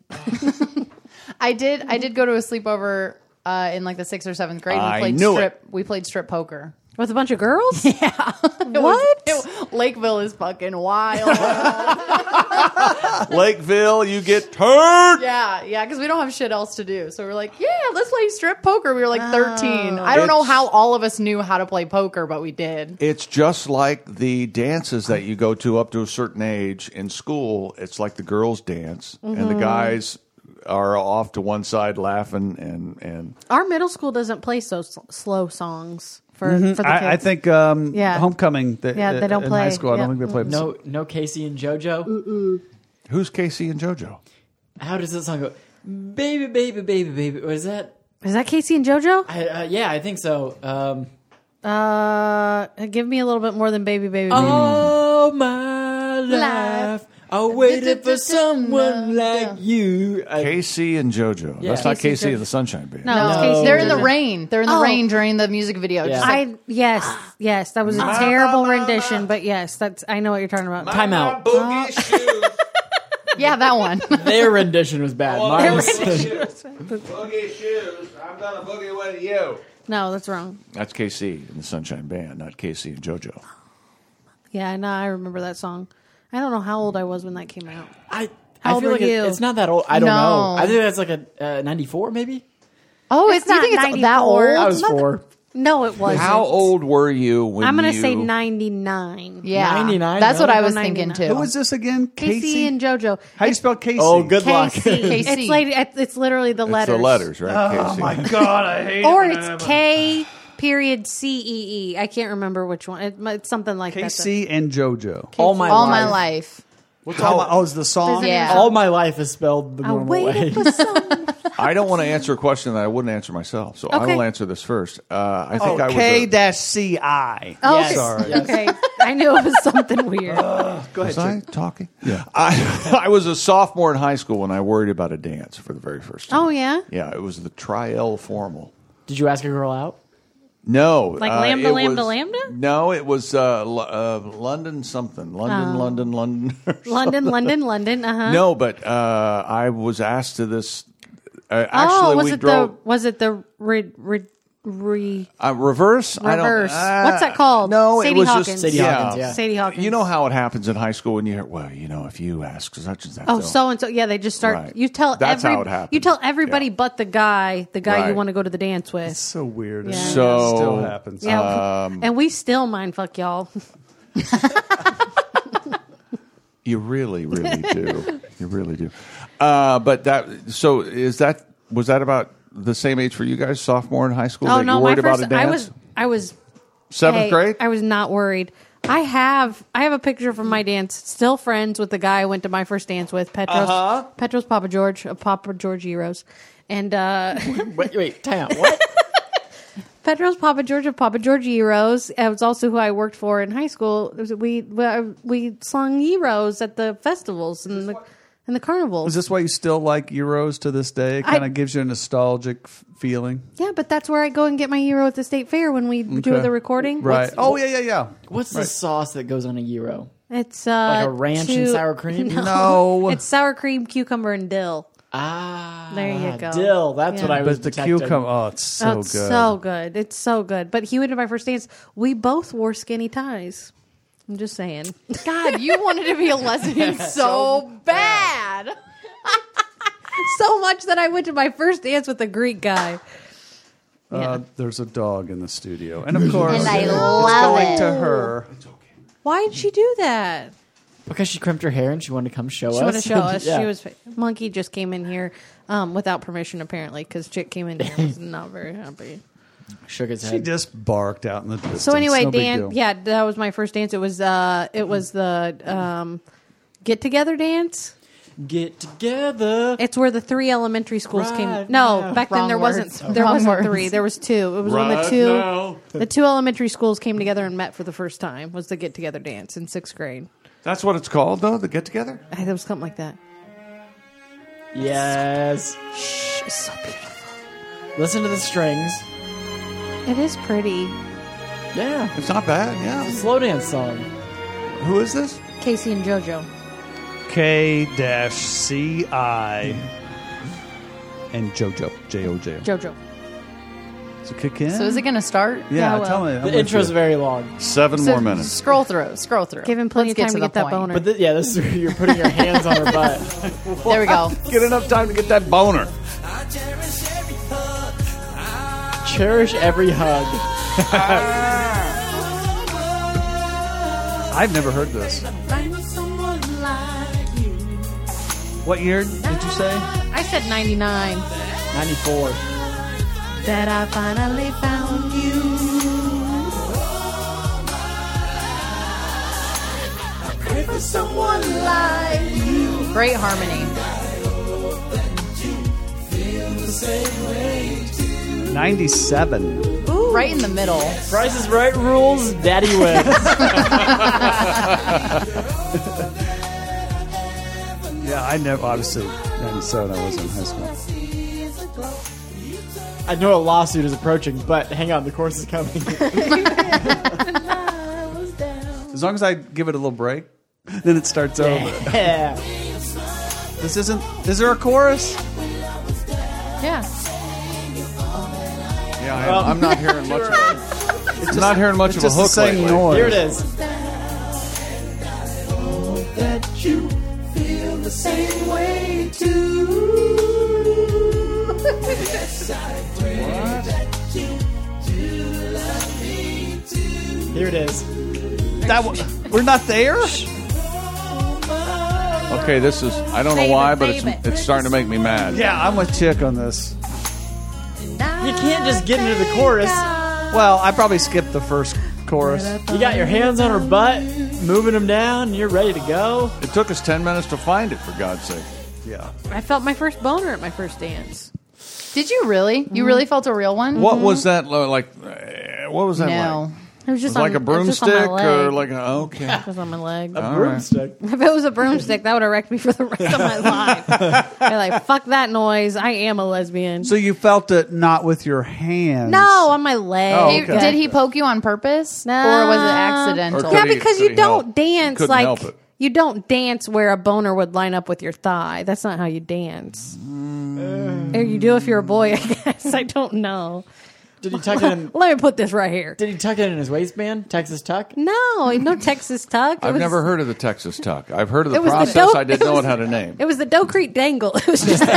I did go to a sleepover in like the 6th or 7th grade. We played strip poker. With a bunch of girls? Yeah. What? Lakeville is fucking wild. Lakeville, you get turned. Yeah, because we don't have shit else to do. So we're like, yeah, let's play strip poker. We were like 13. I don't know how all of us knew how to play poker, but we did. It's just like the dances that you go to up to a certain age in school. It's like the girls dance, and the guys are off to one side laughing. And Our middle school doesn't play so slow songs for the kids. I think Homecoming. They don't in play. high school. I Yeah. don't think they play. No Casey and JoJo. who's Casey and JoJo? How does that song go? Baby, baby, baby, baby. What is that? Is that Casey and JoJo? Yeah, I think so. Give me a little bit more than baby, baby, baby. All my life, I waited for someone like you. Casey and JoJo. Yeah. That's not Casey Casey and and the Sunshine Band. No, it's No, Casey they're and in the JoJo. rain. They're in the rain during the music video. Yeah. Just like, Yes, that was a terrible rendition, but yes, I know what you're talking about. Time out. yeah, that one. Their rendition was bad. Mine was- Boogie shoes. I'm gonna boogie with you. No, that's wrong. That's Casey and the Sunshine Band, not Casey and JoJo. Yeah, no, I remember that song. I don't know how old I was when that came out. I How feel old like were you? it's not that old. I don't No. know. I think that's like a 94 maybe. Oh, It's do you not think it's that 94. old? I was 4. No, it wasn't. How old were you when I'm going to you... say 99. Yeah, 99, That's what really? I was Go thinking 99. too. Who is this again? Casey and JoJo. How do you spell Casey? Oh, good luck. Casey. Casey. It's like it's literally the It's letters. the letters, right? Oh Casey. my God, I hate Or it. it's K period CEE. I can't remember which one. It's something like that. Casey and JoJo. All my All life. my life. Oh, is the song? Yeah. All my life is spelled the I normal way. waited for someone. I don't want to answer a question that I wouldn't answer myself, so I Okay. will answer this first. I think I was K-C-I. Oh, Yes. Sorry. Yes. Okay. I knew it was something weird. Was I talking? Yeah. I was a sophomore in high school when I worried about a dance for the very first time. Oh, yeah? Yeah, it was the Triel Formal. Did you ask a girl out? No. Like Lambda, it Lambda, was- Lambda? No, it was London something. London. London. Uh-huh. No, but I was asked to this. Actually, was it the reverse? I don't, reverse? What's that called? No, Sadie it was Hawkins. just Sadie Hawkins, yeah. Sadie Hawkins. You know how it happens in high school when you hear, well, if you ask such and that. Oh, so and so. Yeah, they just start. Right. You tell That's how it happens. You tell everybody Yeah. but the guy you Right. want to go to the dance with. It's so weird. Yeah. So- It still happens. Yeah, and we still mind fuck y'all. You really, really do. You really do. But was that about the same age for you guys, sophomore in high school? Oh that no, you worried my first. about a dance? I was 7th grade. I was not worried. I have a picture from my dance. Still friends with the guy I went to my first dance with, Petros Papa George of Papa George Heroes, and Wait, time out. What? Petros Papa George of Papa George Heroes. It was also who I worked for in high school. We sung Heroes at the festivals and the carnivals. Is this why you still like Euros to this day? It kind I- of gives you a nostalgic feeling. Yeah, but that's where I go and get my Euro at the state fair when we do Okay. the recording. Right. Oh, yeah. What's the sauce that goes on a gyro? It's Like a ranch and sour cream? No. It's sour cream, cucumber, and dill. Ah, There you go. Dill. That's Yeah. what I was But the detecting. cucumber, oh, it's so Oh, it's good. so good. It's so good. But he went to my first dance. We both wore skinny ties. I'm just saying. God, you wanted to be a lesbian so bad. So much that I went to my first dance with a Greek guy. There's a dog in the studio. And of course, And I it's love going it. to her. Why did she do that? Because she crimped her hair and she wanted to come show us. She wanted to show us. Yeah. She was Monkey just came in here without permission apparently because Chick came in here and was not very happy. Shook his She head. just barked out in the distance. So anyway, No big Dan, deal. yeah, that was my first dance. It was the get together dance. Get together. It's where the 3 elementary schools Right came. now. No, back then Wrong there words. wasn't. There Wrong wasn't words. 3. There was 2. It was when the 2 elementary schools came together and met for the first time. Was the get together dance in 6th grade? That's what it's called, though. The get together. I think it was something like that. Yes. Shh, it's so beautiful. Listen to the strings. It is pretty. Yeah. It's not bad. Yeah. It's a slow dance song. Who is this? Casey and JoJo. K-C-I and JoJo. J-O-J-O. JoJo. So kick in? So is it going to start? Yeah, well. tell me. The intro's very long. 7 So more minutes. Scroll through. Give him plenty Let's of time to the get that point. boner. But this is where you're putting your hands on her butt. There we go. Get enough time to get that boner. Cherish every hug. I've never heard this. What year did you say? I said 99. 94. That I finally found you. Great harmony. 97. Right in the middle. Price is Right rules. Daddy wins. Yeah, I never, obviously, 97, I was in high school. I know a lawsuit is approaching, but hang on, the course is coming. As long as I give it a little break, then it starts over. Yeah. This isn't, is there a chorus? Yeah. Yeah, I'm not hearing much of it. It's not hearing much of a Just the hook same lately. noise. Here it is. Here it is. We're not there? Okay, this is, I don't know why, but it's starting to make me mad. Yeah, I'm with Chick on this. You can't just get into the chorus. Well, I probably skipped the first chorus. You got your hands on her butt, moving them down, and you're ready to go. It took us 10 minutes to find it, for God's sake. Yeah. I felt my first boner at my first dance. Did you really? You really felt a real one? What was that like? What was that No. like? It was just like a it was just on broomstick my or leg. like a okay. It was on my leg. Broomstick. If it was a broomstick, that would have wrecked me for the rest of my life. They're like, fuck that noise. I am a lesbian. So you felt it not with your hands. No, on my leg. Oh, He- okay. Did he poke you on purpose, No. or was it accidental? Or Yeah, Could he- because could you he don't help? dance Couldn't like help it. you don't dance where a boner would line up with your thigh. That's not how you dance. Or you do if you're a boy, I guess. I don't know. Did he tuck it in? Let me put this right here. Did he tuck it in his waistband? Texas tuck? No Texas tuck. I've never heard of the Texas tuck. I've heard of the It was the process. dope- I didn't it know was- it had a name. It was the Doe Creek Dangle. It was just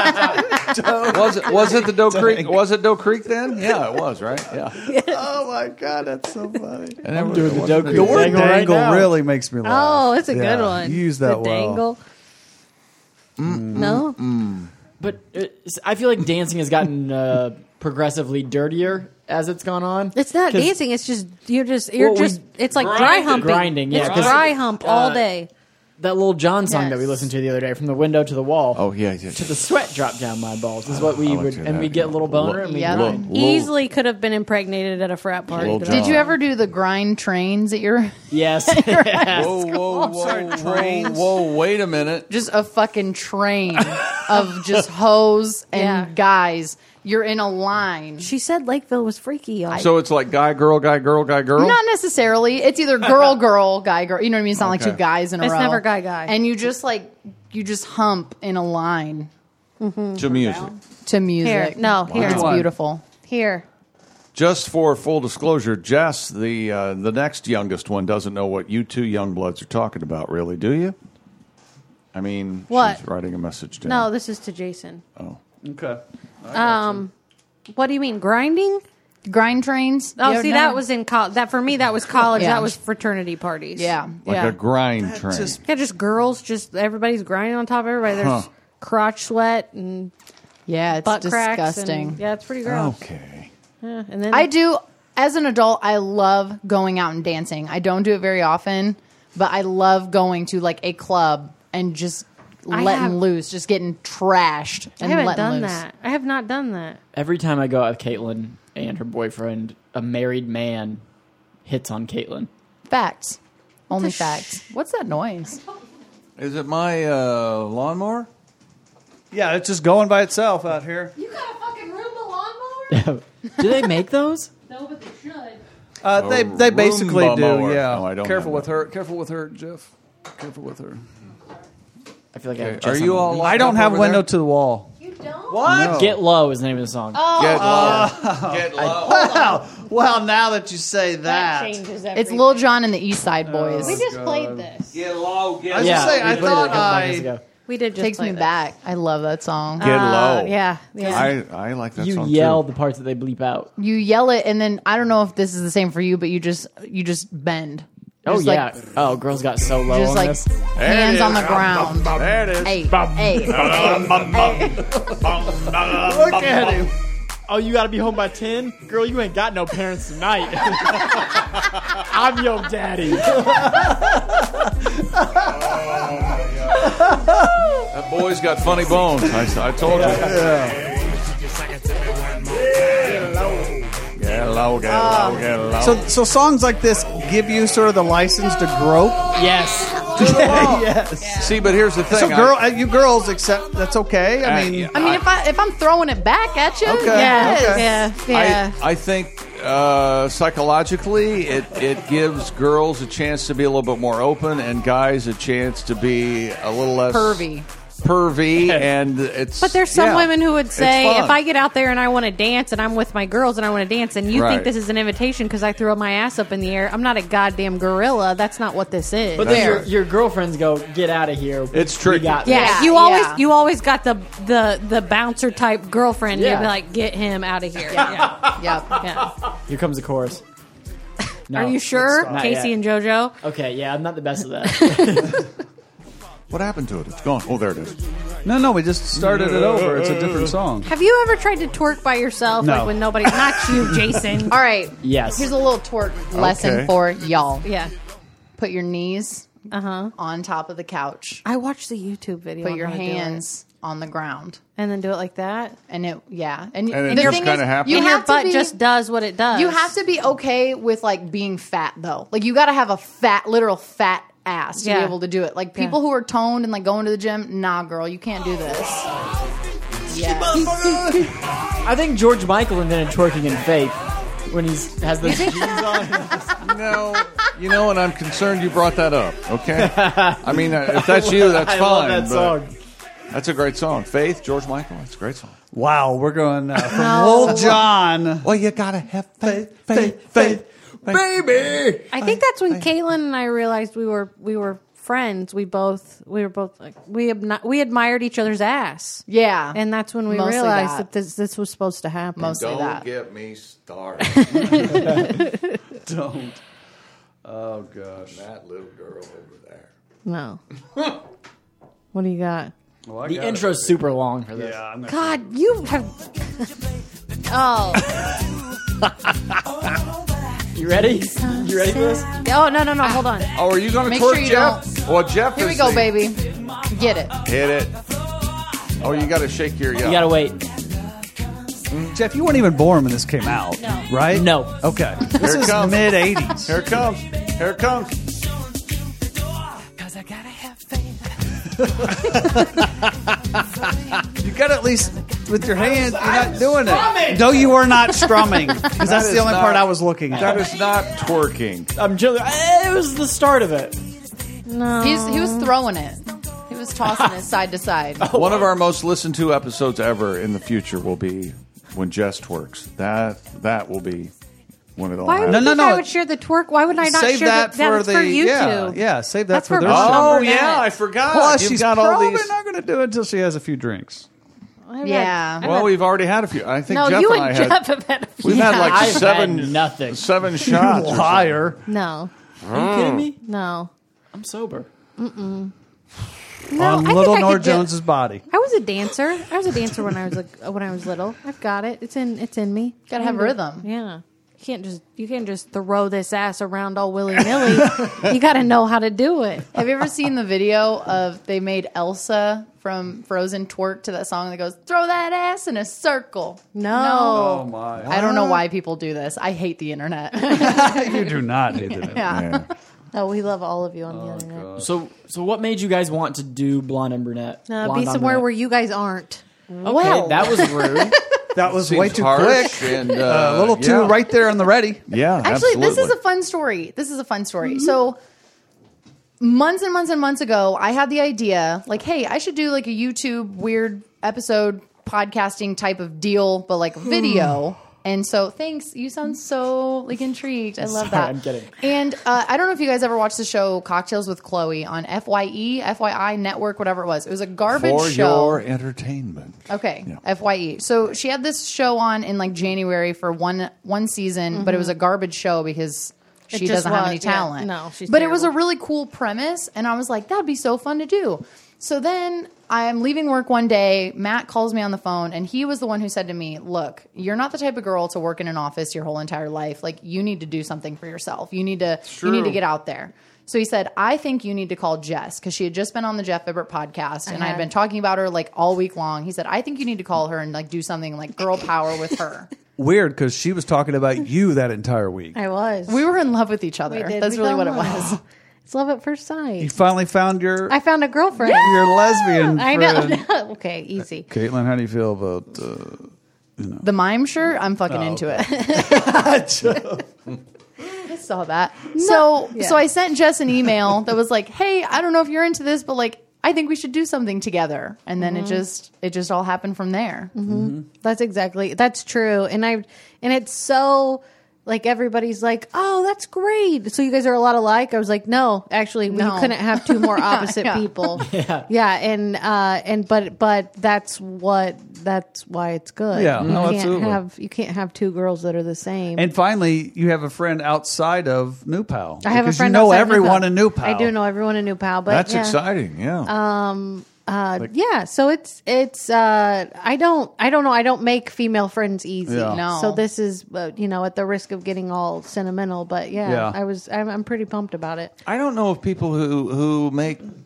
Was it the Doe Creek? Was it Doe Creek then? Yeah, it was, right? Yeah. Oh my god, that's so funny. And I'm doing the Doe Creek The word dangle right dangle now. really makes me laugh. oh, it's a Yeah, good one. You use that the well. dangle. No, But I feel like dancing has gotten progressively dirtier as it's gone on. it's not 'Cause dancing. It's just you're Well, it's like dry humping. Grinding, yeah, it's 'cause, dry hump all day. That little John song that we Yes. listened to the other day, From the Window to the Wall. Oh yeah, To the sweat drop down my balls is what we I like would, to and hear we that, get a yeah. little boner and we Yeah. grind. Easily could have been impregnated at a frat party. Little but John. Did you ever do the grind trains at your Yes. Whoa, whoa, whoa, whoa! Wait a minute. just a fucking train of just hoes and Yeah. guys? You're in a line. She said Lakeville was freaky. Y'all. So it's like guy, girl, guy, girl, guy, girl. Not necessarily. It's either girl, girl, guy, girl. You know what I mean? It's not like Okay. two guys in a It's row. never guy, guy. And you just hump in a line To music. to music. Here. No, here. It's Wow. beautiful. Here. Just for full disclosure, Jess, the next youngest one, doesn't know what you two young bloods are talking about. Really, do you? I mean, What? she's writing a message down. No, this is to Jason. Oh. Okay. What do you mean grinding? Grind trains. Oh, You see, know? that was in college. That for me, that was college. Yeah. That was fraternity parties. Yeah. Like yeah. a grind train. Yeah, just girls. Just everybody's grinding on top of everybody. There's Huh. crotch sweat and Yeah, it's butt cracks. disgusting. And, yeah, it's pretty gross. Okay. Yeah, and then I do, as an adult, I love going out and dancing. I don't do it very often, but I love going to like a club and just letting loose, just getting trashed I and haven't letting done loose. that. I have not done that. Every time I go out with Caitlin and her boyfriend, a married man hits on Caitlin. Facts. Only facts. What's that noise? Is it my lawnmower? Yeah, it's just going by itself out here. You got a fucking Roomba lawnmower? Do they make those? No, but they should. They basically Roomba do. mower. Yeah. No, I don't Careful have with her. Careful with her, Jeff. Careful with her. I feel like I have Are Jess you on all the- locked I don't up have over window there? to the wall. You don't? What? No. Get Low is the name of the song. Get low. Get low. Well, now that you say That changes everything. It's Lil Jon and the East Side Boys. We just played this. Get low. Get I was low. just saying, we I played it thought a couple podcasts ago. We did just Takes play me this. back. I love that song. Get low. Yeah. I like that You song yell too. the parts that they bleep out. You yell it, and then I don't know if this is the same for you, but you just bend. Oh Just, yeah. like, Oh, girls got so low just on like this. hands on the ground. There it is. Hey, hey, hey. Look at him. Oh, you got to be home by 10? Girl, you ain't got no parents tonight. I'm your daddy. That boy's got funny bones. I told you. Get low, get low, get low. So songs like this give you sort of the license to grope. Yes. Yes. See, but here's the thing. So you girls accept that's okay. I mean, I mean, if I'm throwing it back at you, Okay. yes. Yeah. I think psychologically it gives girls a chance to be a little bit more open and guys a chance to be a little less pervy and it's But there's some women who would It's say, fun. if I get out there and I want to dance and I'm with my girls and I want to dance and you Right. think this is an invitation because I threw my ass up in the air, I'm not a goddamn gorilla. That's not what this is. But then your girlfriends go, get out of here. It's We tricky. got yeah, this." you always got the bouncer type girlfriend. Yeah. You'd be like, get him out of here. Yeah. Yep. Yeah. Here comes the chorus. No, Are you sure, not Casey yet. and JoJo? Okay, yeah, I'm not the best of that. What happened to it? It's gone. Oh, there it is. no, we just started it over. It's a different song. Have you ever tried to twerk by yourself, No. like when nobody? Not you, Jason. All right. Yes. Here's a little twerk lesson Okay. for y'all. Yeah. Put your knees Uh huh. on top of the couch. I watched the YouTube video. Put on your how to do it. hands on the ground. And then do it like that. And it And it the just thing kinda is, happens? you And your have to butt be, just does what it does. You have to be okay with like being fat though. Like you got to have a literal fat ass to be Yeah. able to do it. Like people who are toned and like going to the gym, nah, girl, you can't do this. Yeah. I think George Michael invented twerking in Faith when he has those jeans on. No, you know, and I'm concerned you brought that up. Okay, I mean, if that's you, that's I fine. love that song. That's a great song. Faith, George Michael. That's a great song. Wow, we're going from Lil Jon. Well, you gotta have faith, baby. I think that's when Caitlin and I realized we were friends. We were both like we admired each other's ass. Yeah. And that's when we Mostly realized that. that this was supposed to happen. Mostly Don't that. get me started. Don't. Oh, gosh. That little girl over there. No. What do you got? Well, I The got intro's it. super long for this. Yeah, I'm gonna God, you have. Oh. You ready? You ready for this? Oh, no. Hold on. Oh, are you going to Make twerk, sure you Jeff? Well, Jeff Here is we go, the- baby. Get it. Hit it. Oh, you got to shake your... You gotta wait. Jeff, you weren't even born when this came out, right? No. Okay. This Here it was comes. mid-'80s. Here it comes. Here it comes. You got to at least, with your hands, you're not doing it. No, you are not strumming. Because that's is the only not- part I was looking at. That is not twerking. I'm chilling. It was the start of it. No. He was throwing it. He was tossing it side to side. One of our most listened to episodes ever in the future will be when Jess twerks. That will be when it'll Why would happen. you No, think no, I no. would share the twerk? Why would I not Save share that that's for the YouTube? Yeah, save that That's for for their Blonde show. Oh, Burnett. yeah, I forgot. Plus, You've she's got all probably these... not going to do it until she has a few drinks. Yeah. Well, we've already had a few. I think No, Jeff you and I and had... Jeff have had a few. We've had like I've seven had nothing. shots. You or something. liar. No. Are you kidding me? No. I'm sober. No, On I think little I Nora could do- Jones's body. I was a dancer. when I was little. I've got it. It's in me. Gotta have rhythm. Yeah. You can't just throw this ass around all willy nilly. You got to know how to do it. Have you ever seen the video of they made Elsa from Frozen twerk to that song that goes, throw that ass in a circle? No. Oh, my. I don't know why people do this. I hate the internet. You do not hate it. Yeah. Oh, we love all of you on the internet. So what made you guys want to do Blonde and Brunette? Be Blonde on somewhere Brunette? where you guys aren't. Okay, that was rude. That was Seems way too harsh quick. and, A little too yeah. right there on the ready. Yeah, Actually, this is absolutely. a fun story. So months and months and months ago, I had the idea, like, hey, I should do like a YouTube weird episode podcasting type of deal, but like video. And so, thanks. You sound so like intrigued. I love Sorry, that. I'm kidding. And I don't know if you guys ever watched the show Cocktails with Chloe on FYI Network, whatever it was. It was a garbage For show. your entertainment. Okay, Yeah. FYE. So she had this show on in like January for one season, but it was a garbage show because she It just doesn't have any was, yeah. talent. No, she's But it was a terrible. really cool premise, and I was like, that'd be so fun to do. So then I'm leaving work one day. Matt calls me on the phone, and he was the one who said to me, look, you're not the type of girl to work in an office your whole entire life. Like, you need to do something for yourself. You need to get out there. So he said, I think you need to call Jess, because she had just been on the Jeff Ibbert podcast, and I had been talking about her like all week long. He said, I think you need to call her and like do something like girl power with her. Weird, because she was talking about you that entire week. I was. We were in love with each other. We did. That's We really fell what in it love. was. It's love at first sight. You finally found your I found a girlfriend. your lesbian I friend. know. Okay, easy. Caitlin, how do you feel about The mime shirt, I'm fucking into it. I saw that. So I sent Jess an email that was like, "Hey, I don't know if you're into this, but like, I think we should do something together." And then it just all happened from there. That's true. And it's so like everybody's like, oh, that's great. So you guys are a lot alike. I was like, no, actually, we No. couldn't have two more opposite Yeah. people. Yeah. But that's why it's good. Yeah, you no, can't absolutely. you can't have two girls that are the same. And finally, you have a friend outside of New Pal. I have a because friend you know outside everyone in New Pal. I do know everyone in New Pal, but That's yeah. exciting, yeah. Yeah, so it's I don't know. I don't make female friends easy. Yeah. No. So this is at the risk of getting all sentimental, but Yeah. I'm pretty pumped about it. I don't know if people who make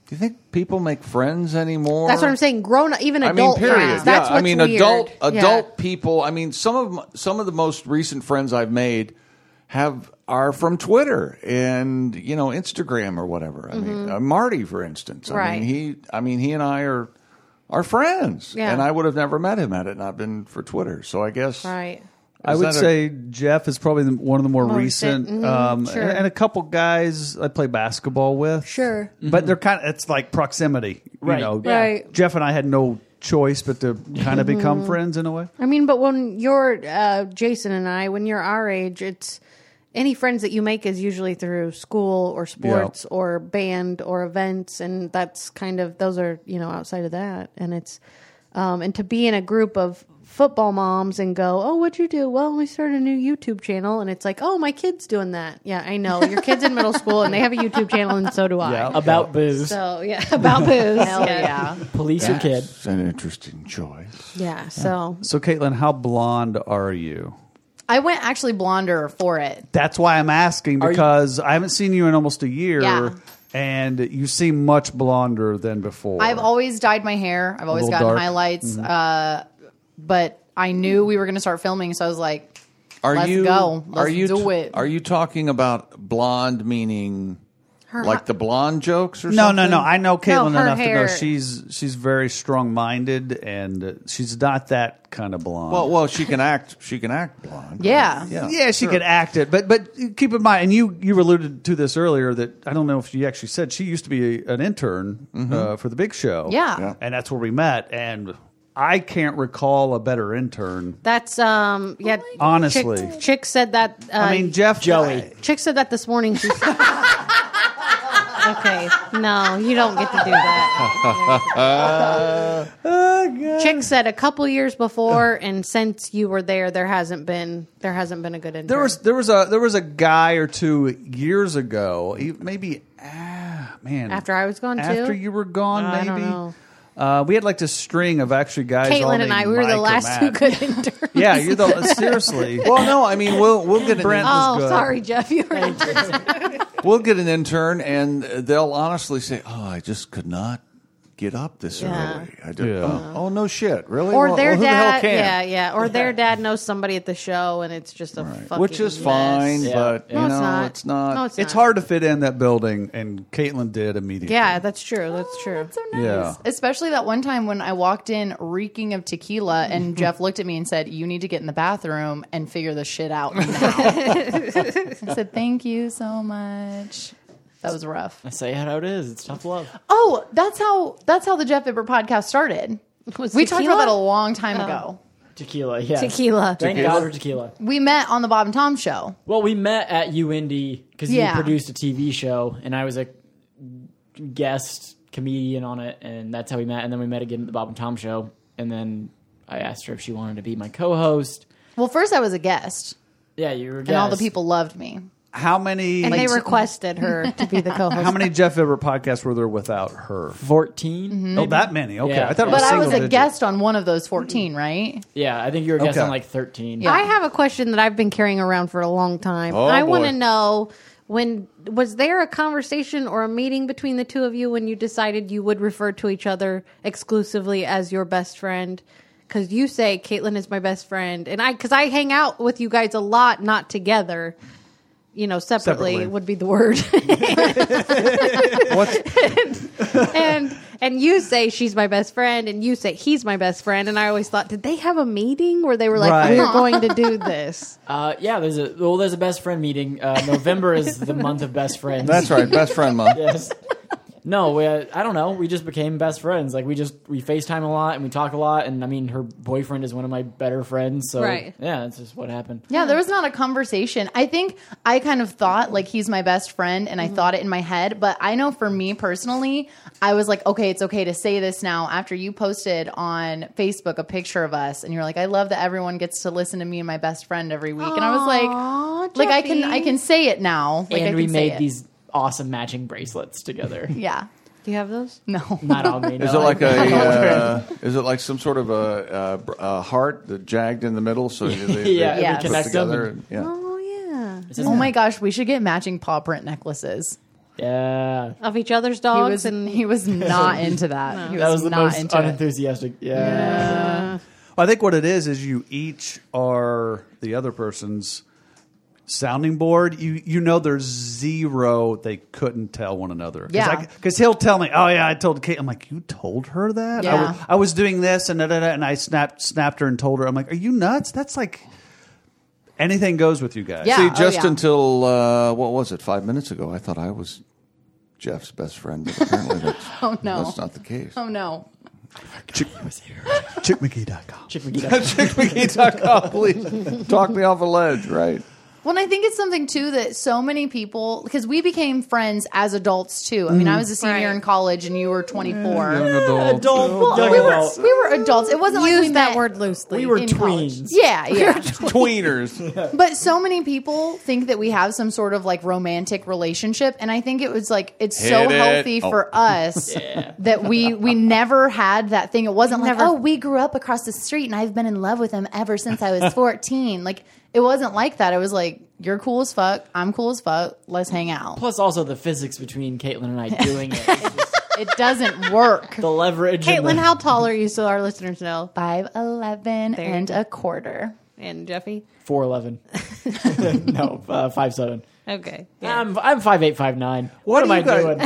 Do you think people make friends anymore? That's what I'm saying. Grown, even I adult mean, period. friends. That's yeah, what's I mean, weird. adult people. I mean, some of the most recent friends I've made are from Twitter and Instagram or whatever. I mean, Marty, for instance. Right. I mean, he and I are friends, Yeah. and I would have never met him had it not been for Twitter. So I guess Right. I would say Jeff is probably one of the more recent, sure. and a couple guys I play basketball with. Sure. But they're it's like proximity. Right. You know, Yeah. Right. Jeff and I had no choice but to kind of become friends in a way. I mean, but when you're Jason and I, when you're our age, it's any friends that you make is usually through school or sports or band or events, and that's kind of those are outside of that, and it's and to be in a group of football moms and go, oh, what'd you do? Well, we started a new YouTube channel, and it's like, oh, my kid's doing that. Yeah, I know your kid's in middle school, and they have a YouTube channel, and so do I. Yeah. About booze. So yeah, about booze. Hell yeah. Police your kid. it's an interesting choice. Yeah. So So, Caitlin, how blonde are you? I went actually blonder for it. That's why I'm asking, Are you- because I haven't seen you in almost a year, Yeah. and you seem much blonder than before. I've always dyed my hair. I've always little gotten dark. highlights. But I knew we were going to start filming, so I was like, Are let's you go. are Let's you do it. Are you talking about blonde meaning her like the blonde jokes or No, something? no. I know Caitlin her enough to know hair- she's very strong minded, and she's not that kind of blonde. Well, she can act. She can act blonde. Yeah. yeah, she could act it, but keep in mind, and you alluded to this earlier, that I don't know if you actually said she used to be an intern for the Big Show. Yeah. And that's where we met, and I can't recall a better intern. that's Honestly. Chick said that. I mean, Jeff Joey. Chick said that this morning. She said, okay, no, you don't get to do that. Chick said a couple years before, and since you were there hasn't been a good intern. There was a guy or two years ago, maybe man, After I was gone, too? after you were gone, I maybe. don't know. We had like this string of actually guys. all Caitlin and I, named we were the Mike or last two Matt. good interns. Yeah, you're the seriously. Well, no, I mean we'll get Brent an, was Oh, good. sorry, Jeff. You were we'll get an intern, and they'll honestly say, "Oh, I just could not get up this Yeah. early." I did. Yeah. Oh, no shit, really? or Well, their who the hell dad, can? yeah, or their dad knows somebody at the show, and it's just a fucking Which is mess. fine, Yeah. but No, you it's know, not. it's not. No, it's It's not. hard to fit in that building, and Caitlin did immediately. Yeah, that's true. That's true. That's so nice. Yeah. Especially that one time when I walked in reeking of tequila and Jeff looked at me and said, you need to get in the bathroom and figure this shit out now. I said, thank you so much. That was rough. I say how it is. It's tough love. Oh, that's how the Jeff Vibber podcast started. Was We talked tequila? about that a long time ago. Tequila, yeah. Tequila. Thank God for tequila. We met on the Bob and Tom show. Well, we met at UIndy because Yeah. you produced a TV show, and I was a guest comedian on it, and that's how we met. And then we met again at the Bob and Tom show, and then I asked her if she wanted to be my co-host. Well, first I was a guest, Yeah, you were a guest. and all the people loved me. How many? And they requested her to be the co-host. How many Jeff Vibber podcasts were there without her? 14. Oh, that many. Okay, Yeah. I thought it But was I was single a digit. guest on one of those 14, right? Yeah, I think you were a guest Okay. on like 13. Yeah. I have a question that I've been carrying around for a long time. Oh, I want boy. to know, was there a conversation or a meeting between the two of you when you decided you would refer to each other exclusively as your best friend? Because you say Caitlin is my best friend, and because I hang out with you guys a lot, not together. You know, separately would be the word. and you say she's my best friend, and you say he's my best friend, and I always thought, did they have a meeting where they were like, Right. we're going to do this? Yeah, there's a best friend meeting. November is the month of best friends. That's right, best friend month. Yes. No, I don't know. We just became best friends. Like we FaceTime a lot and we talk a lot. And I mean, her boyfriend is one of my better friends. So Right. yeah, that's just what happened. Yeah, there was not a conversation. I think I kind of thought like he's my best friend and I thought it in my head, but I know for me personally, I was like, okay, it's okay to say this now after you posted on Facebook a picture of us and you're like, I love that everyone gets to listen to me and my best friend every week. And I was Aw, like I Jeffy. can say it now. Like I And can we say made it. these awesome matching bracelets together. Yeah. Do you have those? No. Not on me. Is no. it like is it like some sort of a heart that jagged in the middle? So they Yeah, we put connect them together. and- Yeah. Oh, yeah. It's just- Oh my gosh, we should get matching paw print necklaces. Yeah. of each other's He dogs, was, and he was not into that. He That was the not most into it. unenthusiastic. Yeah. I think what it is you each are the other person's sounding board. You know there's zero they couldn't tell one another. Yeah. Because he'll tell me, oh yeah, I told Kate. I'm like, you told her that? Yeah. I was doing this and and I snapped her and told her. I'm like, are you nuts? That's like anything goes with you guys. Yeah. See, just oh, yeah. until, what was it, 5 minutes ago, I thought I was Jeff's best friend, but apparently that's not the case. Oh no. ChickMcGee.com. ChickMcGee.com, please. Talk me off a ledge, right? Well, and I think it's something too that so many people, because we became friends as adults too. I mean, I was a senior Right. in college, and you were 24. Adult. Young we adult. were adults. It wasn't like we use that met word loosely. We were in college. tweens. Yeah, yeah. Tweeners. But so many people think that we have some sort of like romantic relationship, and I think it was like it's so Hit it. healthy Oh. for us that we never had that thing. It wasn't like, Never. oh, we grew up across the street and I've been in love with him ever since I was 14. Like it wasn't like that. It was like, you're cool as fuck, I'm cool as fuck, let's hang out. Plus, also the physics between Caitlin and I doing it. It doesn't work. The leverage. and Caitlin, the- how tall are you so our listeners know? 5'11" There you and go. a quarter. And Jeffy? 4'11". No, 5'7". Okay. I'm 5'8", 5'9". What do am I you guys- doing?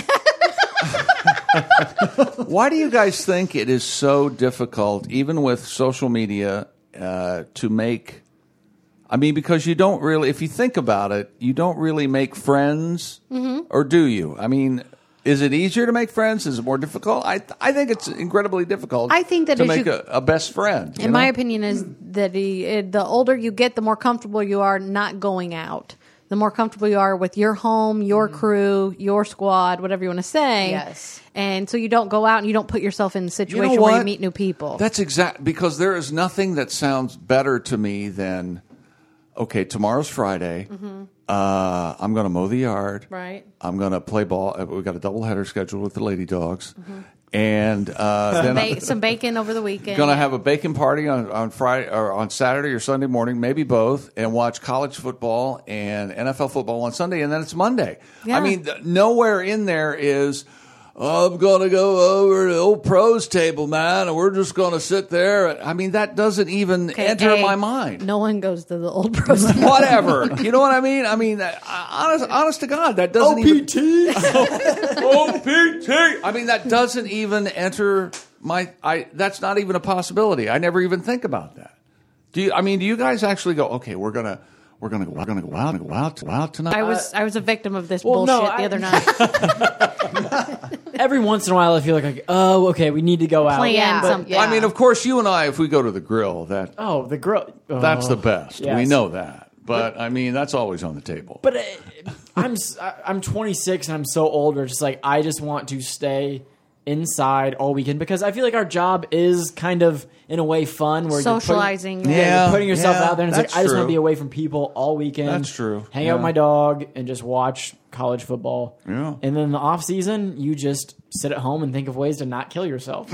Why do you guys think it is so difficult, even with social media, to make... I mean, because you don't really, if you think about it, you don't really make friends, or do you? I mean, is it easier to make friends? Is it more difficult? I think it's incredibly difficult. I think that to as make you- a best friend. In my opinion, is that the older you get, the more comfortable you are not going out. The more comfortable you are with your home, your crew, your squad, whatever you want to say. Yes. And so you don't go out and you don't put yourself in a situation where what? you meet new people. That's exact because there is nothing that sounds better to me than, okay, tomorrow's Friday. I'm going to mow the yard. Right. I'm going to play ball. We've got a doubleheader scheduled with the Lady Dogs. And then I'm Some bacon over the weekend. going to have a bacon party on Friday or on Saturday or Sunday morning, maybe both, and watch college football and NFL football on Sunday, and then it's Monday. Yeah. I mean, nowhere in there is, I'm going to go over to the old pros table, man, and we're just going to sit there. I mean, that doesn't even enter my mind. No one goes to the old pros. Whatever. You know what I mean? I mean, honest to God, that doesn't OPT. OPT. I mean, that doesn't even enter that's not even a possibility. I never even think about that. Do you guys actually go, okay, we're gonna go out tonight? I was a victim of this Well, no, bullshit the other night. Every once in a while, I feel like, oh, okay, we need to go out. Plan Yeah, but- something. yeah. I mean, of course, you and I, if we go to the grill, that's Oh, the girl. Oh. the best. yes. We know that. But I mean, that's always on the table. But I'm 26 and I'm so old. Where it's just like I just want to stay inside all weekend because I feel like our job is kind of in a way fun. Where Socializing. you're putting yourself out there, and it's like that's I just want to true. be away from people all weekend. That's true. Hang out with my dog and just watch college football. Yeah. And then the off season, you just sit at home and think of ways to not kill yourself.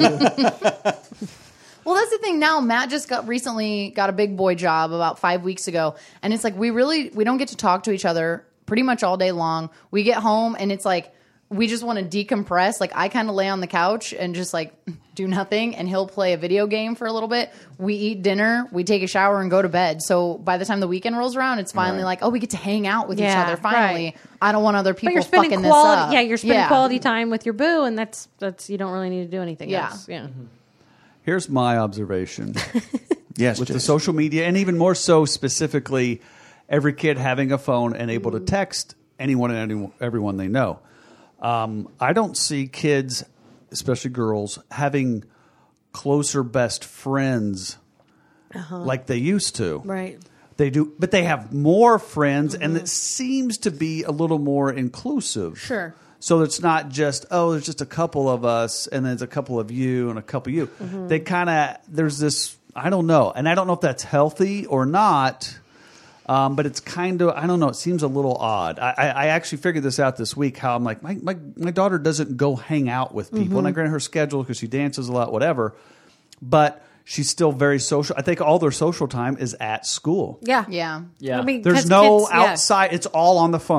Well, that's the thing now. Matt just recently got a big boy job about 5 weeks ago. And it's like, we don't get to talk to each other pretty much all day long. We get home and it's like, we just want to decompress. Like I kind of lay on the couch and just like do nothing. And he'll play a video game for a little bit. We eat dinner, we take a shower and go to bed. So by the time the weekend rolls around, it's finally like, oh, we get to hang out with each Yeah, other. Finally, right. I don't want other people But you're spending fucking quality. this up. Yeah, you're spending quality time with your boo, and that's you don't really need to do anything Yeah. else. Yeah. Here's my observation. Yes, with the Jason. social media, and even more so specifically, every kid having a phone and able to text anyone and everyone they know. I don't see kids, especially girls, having closer best friends like they used to. Right. They do, but they have more friends, and it seems to be a little more inclusive. Sure. So it's not just, oh, there's just a couple of us, and there's a couple of you and a couple of you. They kind of, there's this, I don't know. And I don't know if that's healthy or not, but it's kind of, I don't know, it seems a little odd. I actually figured this out this week, how I'm like, my daughter doesn't go hang out with people. And I grant her schedule because she dances a lot, whatever. But she's still very social. I think all their social time is at school. Yeah. Yeah. Yeah. I mean, There's 'cause no kids, yeah. outside. It's all on the phone.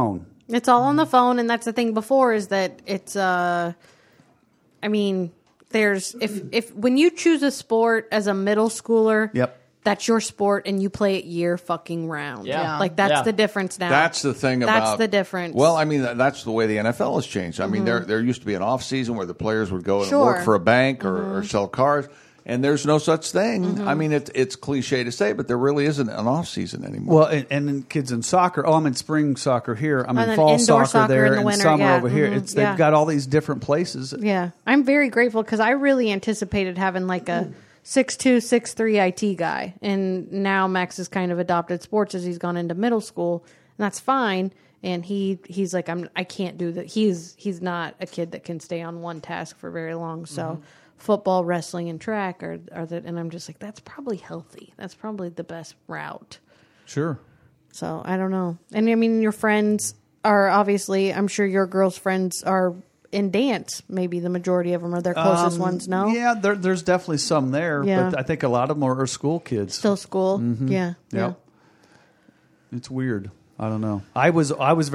It's all on the phone, and that's the thing before is that it's I mean, there's if when you choose a sport as a middle schooler, Yep. that's your sport and you play it year fucking round. Yeah. Like that's Yeah. the difference now. That's the thing about... That's the difference. Well, I mean, that's the way the NFL has changed. I mean, there used to be an off season where the players would go and Sure. work for a bank or sell cars, and there's no such thing. I mean, it's cliche to say, but there really isn't an off season anymore. Well, and then kids in soccer. Oh, I'm in spring soccer here. I'm And in then fall indoor soccer soccer there, in the and winter, summer yeah. over here. Mhm, It's they've yeah. got all these different places. Yeah, I'm very grateful because I really anticipated having like a 6'2", 6'3" IT guy, and now Max has kind of adopted sports as he's gone into middle school, and that's fine. And he's like, I can't do that. He's not a kid that can stay on one task for very long. So football, wrestling, and track are that, and I'm just like, that's probably healthy. That's probably the best route. Sure. So I don't know. And I mean, your friends are obviously, I'm sure your girls' friends are in dance. Maybe the majority of them are their closest ones. No, Yeah, there's definitely some there, Yeah. but I think a lot of them are school kids. still school. Yeah, yeah. Yep. It's weird. I don't know. I was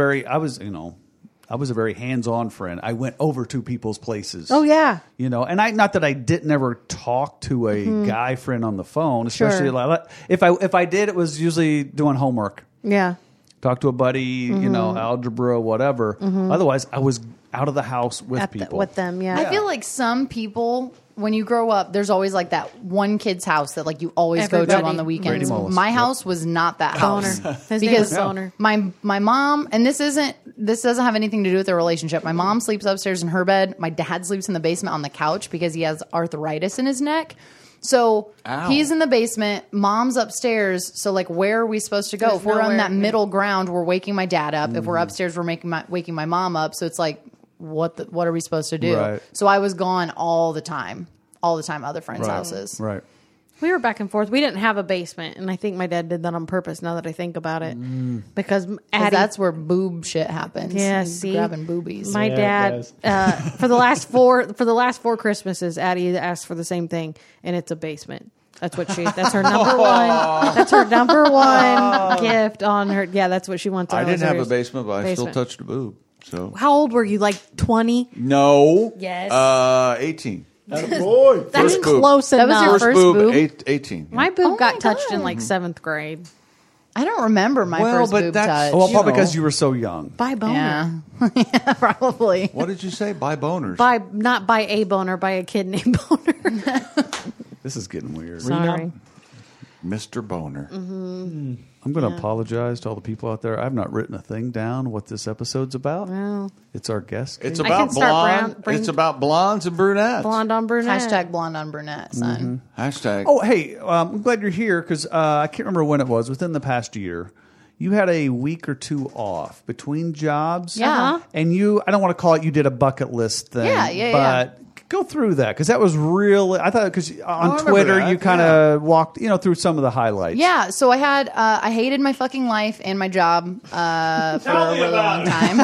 a very hands-on friend. I went over to people's places. Oh yeah. You know, and not that I didn't ever talk to a guy friend on the phone, especially Sure. if I did, it was usually doing homework. Yeah. Talk to a buddy, you know, algebra, whatever. Otherwise, I was out of the house with people. With them, yeah. I feel like some people, when you grow up, there's always like that one kid's house that like you always go to Everybody. on the weekends. Grady Mullis. My Yep. house was not that Boner. house His name was because Boner. my mom, and this doesn't have anything to do with their relationship. My mom sleeps upstairs in her bed. My dad sleeps in the basement on the couch because he has arthritis in his neck. So Ow. he's in the basement, mom's upstairs. So like, where are we supposed to go? There's If we're on nowhere- that middle ground, we're waking my dad up. If we're upstairs, we're waking my mom up. So it's like, what are we supposed to do? Right. So I was gone all the time, other friends' houses. Right. We were back and forth. We didn't have a basement, and I think my dad did that on purpose. Now that I think about it, because 'Cause Addie, that's where boob shit happens. yeah, He's see, grabbing boobies. My Yeah, it dad for the last four Christmases, Addie asked for the same thing, and it's a basement. That's what that's her number one. That's her number one gift on her. Yeah, that's what she wants. I on didn't have a hers. basement, but I still Basement. touched a boob. So How old were you? Like 20? no, Yes. 18. That's First boob. close That was enough. your first boob? 18. My boob Oh my got touched in God. like 7th grade I don't remember my Well, first but boob that's- touch. Well, You probably know. because you were so young. by boner. yeah. Yeah, probably. What did you say? By boners. By not by a boner, by a kid named Boner. This is getting weird. Sorry. Mr. Boner. I'm going to apologize to all the people out there. I've not written a thing down what this episode's about. Well, It's our guest. It's I about can start blonde. bring- It's about blondes and brunettes. blonde on brunette. Hashtag blonde on brunette, son. Hashtag. Oh, hey, I'm glad you're here because I can't remember when it was. Within the past year, you had a week or two off between jobs. Yeah. Uh-huh. And I don't want to call it you did a bucket list thing. Yeah, But go through that because that was really, I thought, because on remember Twitter that, you kind of walked, through some of the highlights. Yeah, so I had I hated my fucking life and my job for a really long time,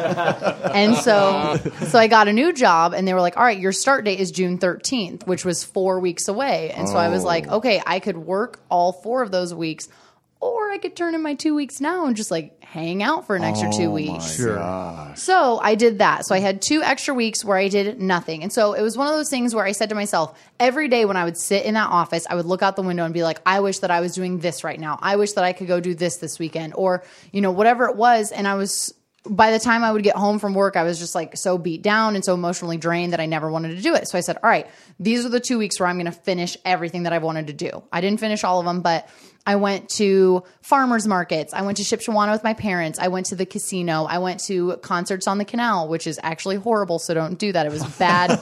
and so I got a new job, and they were like, "All right, your start date is June 13th, which was 4 weeks away." And so I was like, "Okay, I could work all 4 of those weeks, or I could turn in my 2 weeks now and just like hang out for an extra 2 weeks." Sure. So I did that. So I had 2 extra weeks where I did nothing. And so it was one of those things where I said to myself, every day when I would sit in that office, I would look out the window and be like, I wish that I was doing this right now. I wish that I could go do this weekend, or, whatever it was. And by the time I would get home from work, I was just like so beat down and so emotionally drained that I never wanted to do it. So I said, all right, these are the 2 weeks where I'm going to finish everything that I wanted to do. I didn't finish all of them, but I went to farmers markets. I went to Shipshewana with my parents. I went to the casino. I went to concerts on the canal, which is actually horrible. So don't do that. It was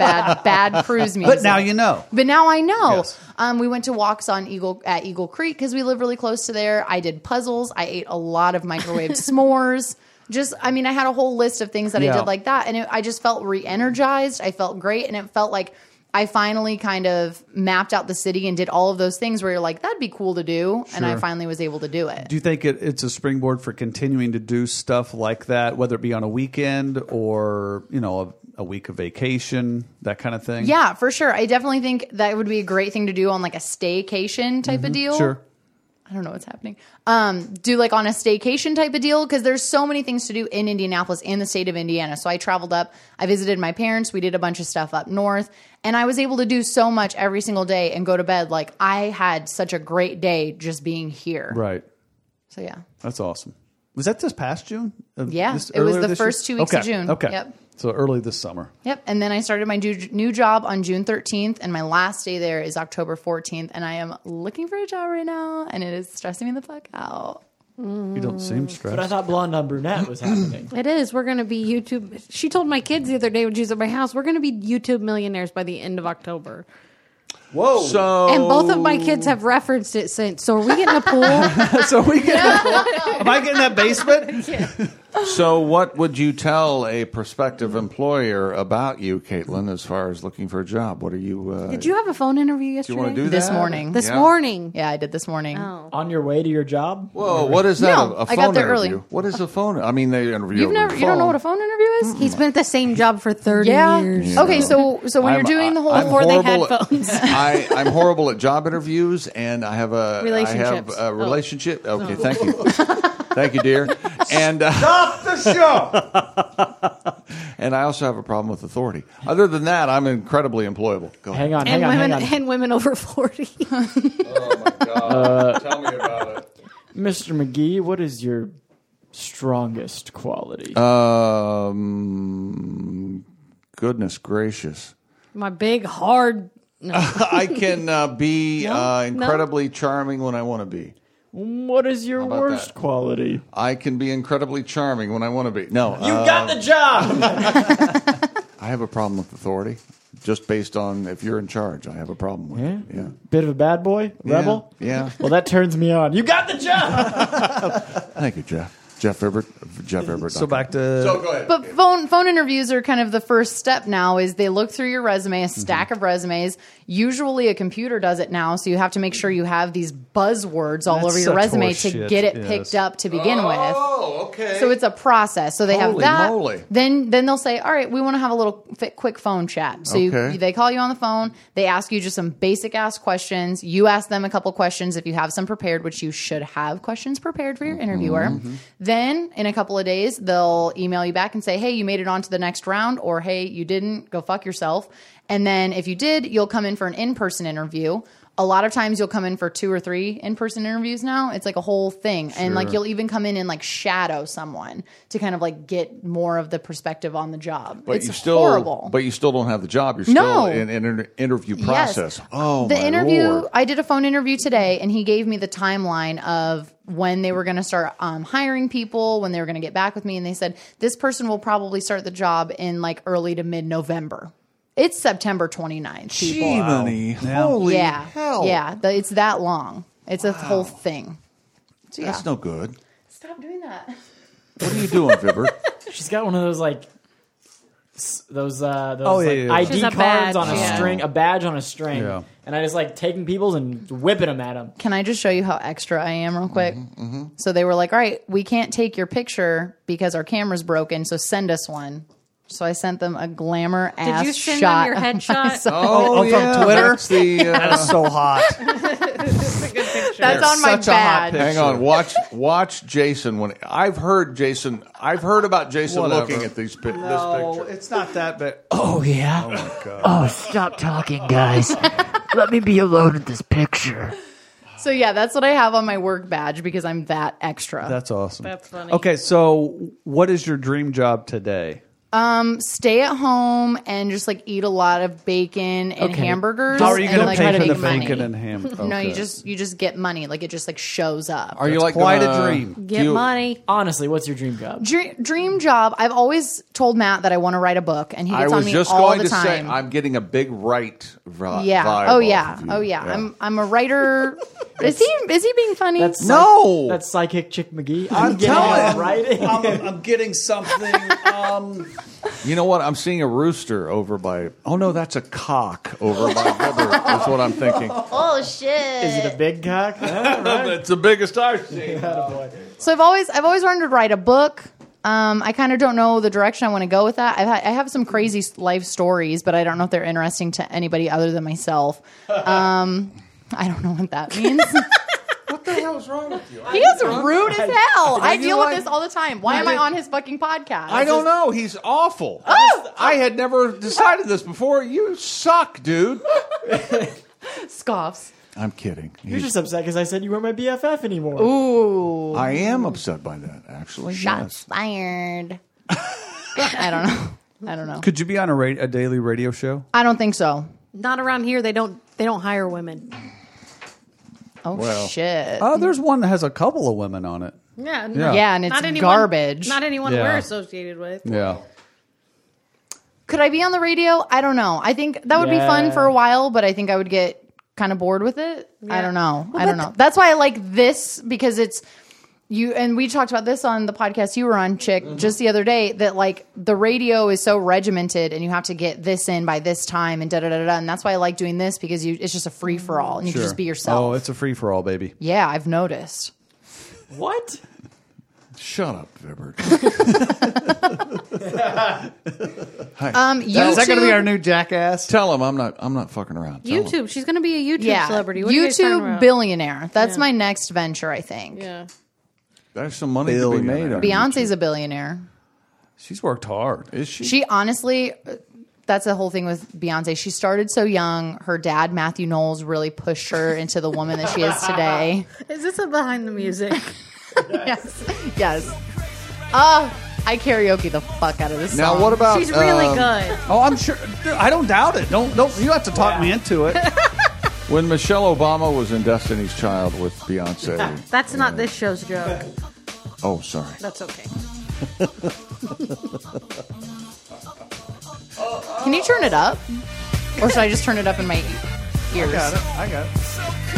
bad cruise music. But now you know. But now I know. Yes. We went to walks on Eagle Creek because we live really close to there. I did puzzles. I ate a lot of microwave s'mores. I had a whole list of things that I Yeah. did like that. And I just felt re-energized. I felt great. And it felt like I finally kind of mapped out the city and did all of those things where you're like, that'd be cool to do. And I Sure. finally was able to do it. Do you think it's a springboard for continuing to do stuff like that, whether it be on a weekend or, a week of vacation, that kind of thing? Yeah, for sure. I definitely think that would be a great thing to do on like a staycation type of deal. Sure. I don't know what's happening. Do like on a staycation type of deal because there's so many things to do in Indianapolis in the state of Indiana. So I traveled up. I visited my parents. We did a bunch of stuff up north, and I was able to do so much every single day and go to bed. Like I had such a great day just being here. Right. So yeah. That's awesome. Was that this past June? Yeah, it was the first 2 weeks of June. Okay. Yep. So early this summer. Yep. And then I started my new job on June 13th, and my last day there is October 14th. And I am looking for a job right now, and it is stressing me the fuck out. You don't seem stressed. But I thought Blonde on Brunette was happening. It is. We're going to be YouTube. She told my kids the other day when she was at my house, we're going to be YouTube millionaires by the end of October. Whoa. So And both of my kids have referenced it since. So are we getting a pool? So we get. Am I getting that basement? So what would you tell a prospective employer about you, Caitlin, as far as looking for a job? What are you... Did you have a phone interview do yesterday? you want to do This that? morning. This Yeah. morning. Yeah, I did this morning. Oh. On your way to your job? Whoa, what is that? No, a I phone got there interview? early. What is a phone? I mean, they interview You over the don't know phone. what a phone interview is? He's been at the same job for 30 Yeah. years. Okay, so when you're doing the whole Before they had horrible at- phones. I'm horrible at job interviews, and I have a Relationships. I have a relationship. Okay, thank you, thank you, dear. And Stop the show. and I also have a problem with authority. Other than that, I'm incredibly employable. Go ahead. Hang on, And hang on. and women over 40. Oh my God! Tell me about it. Mr. McGee, what is your strongest quality? Goodness gracious. My big, hard... No. I can be No? incredibly charming when I want to be. What is your about worst that? quality? I can be incredibly charming when I want to be. No, You got the job! I have a problem with authority. Just based on if you're in charge, I have a problem with it. Yeah. Bit of a bad boy? Rebel? Yeah. Well, that turns me on. You got the job! Thank you, Jeff. Jeff Everett. Jeff Everett. So back to. So go ahead. But phone interviews are kind of the first step now is they look through your resume, a stack of resumes. Usually a computer does it now, so you have to make sure you have these buzzwords all That's over your such resume horse to shit, get it yes. picked up to begin with. Oh, okay. So it's a process. So they have Holy that. moly. Then they'll say, "All right, we want to have a little quick phone chat." So Okay. they call you on the phone. They ask you just some basic ass questions. You ask them a couple questions if you have some prepared, which you should have questions prepared for your interviewer. Then in a couple of days, they'll email you back and say, "Hey, you made it on to the next round," or "Hey, you didn't. Go fuck yourself." And then if you did, you'll come in for an in-person interview. A lot of times you'll come in for 2 or 3 in-person interviews now. It's like a whole thing. And like you'll even come in and like shadow someone to kind of like get more of the perspective on the job. But it's you still, horrible. But you still don't have the job. You're still No. in an interview process. Yes. Oh, the my interview, Lord. I did a phone interview today, and he gave me the timeline of when they were going to start hiring people, when they were going to get back with me, and they said this person will probably start the job in like early to mid-November. It's September 29th, people. Jiminy, holy Yeah, hell. yeah, it's that long. It's a whole thing. So, yeah. That's no good. Stop doing that. What are you doing, Fibber? She's got one of those like those yeah, like, yeah. ID She's a cards badge, on a yeah. string, a badge on a string, Yeah. and I just like taking people's and whipping them at them. Can I just show you how extra I am real quick? So they were like, all right, we can't take your picture because our camera's broken, so send us one. So I sent them a glamour ass Did you send shot them your of headshot? myself. Oh, from yeah, Twitter? That's the. That's so hot. That's on my such a hot badge. picture. Hang on, watch Jason. When I've heard about Jason Whatever. looking at this picture. It's not that bad. Oh, yeah? Oh my god. Oh, stop talking, guys. Let me be alone in this picture. So yeah, that's what I have on my work badge because I'm that extra. That's awesome. That's funny. Okay, so what is your dream job today? Stay at home and just like eat a lot of bacon and Okay. hamburgers. How are you and, going like, to pay for make the money. bacon and ham? No, Okay. you just get money. Like it just like shows up. Are you That's like quite gonna- a dream? Get money. Honestly, what's your dream job? Dream job. I've always told Matt that I want to write a book, and he I gets on was me just all going the to time. say I'm getting a big vibe. Yeah. off Oh of yeah. you. Oh yeah. I'm a writer. Is he being funny? That's No. that's psychic chick McGee. I'm getting telling it you. right. I'm getting something. You know what? I'm seeing a rooster over by. Oh no, that's a cock over by Fibber. That's what I'm thinking. Oh shit! Is it a big cock? Yeah, right. That's the biggest I've seen. So I've always wanted to write a book. I kind of don't know the direction I want to go with that. I have some crazy life stories, but I don't know if they're interesting to anybody other than myself. I don't know what that means. the hell is wrong with you? He is rude as hell. I You deal like- with this all the time. Why am I on his fucking podcast? I don't know. He's awful. I had never decided this before. You suck, dude. Scoffs. I'm kidding. You're just upset because I said you weren't my BFF anymore. Ooh. I am upset by that, actually. Shots fired. I don't know. Could you be on a daily radio show? I don't think so. Not around here. They don't hire women. Oh, Well. shit. Oh, there's one that has a couple of women on it. Yeah. Yeah, and it's not anyone, garbage. Not anyone Yeah. we're associated with. Yeah. Could I be on the radio? I don't know. I think that would be fun Yeah. for a while, but I think I would get kind of bored with it. I Yeah. don't know. I don't know. That's why I like this, because it's you, and we talked about this on the podcast you were on, Chick, just the other day, that like the radio is so regimented and you have to get this in by this time and da-da-da-da. And that's why I like doing this, because it's just a free for all and you can just be yourself. Oh, it's a free for all, baby. Yeah, I've noticed. What? Shut up, Vibert. YouTube, Is that going to be our new jackass? Tell him I'm not fucking around. Tell him. YouTube. She's going to be a YouTube celebrity. What are you guys talking YouTube about? billionaire. That's my next venture, I think. Yeah. There's some money to be made. on Beyonce's YouTube. a billionaire. She's worked hard. Is she? She honestly, that's the whole thing with Beyonce. She started so young. Her dad, Matthew Knowles, really pushed her into the woman that she is today. Is this a behind the music? Yes. I karaoke the fuck out of this Now, song. what about? She's really good. Oh, I'm sure. Dude, I don't doubt it. Don't. You have to talk me into it. When Michelle Obama was in Destiny's Child with Beyonce. That's not this show's joke. Oh, sorry. That's okay. Can you turn it up? Or should I just turn it up in my ears? I got it.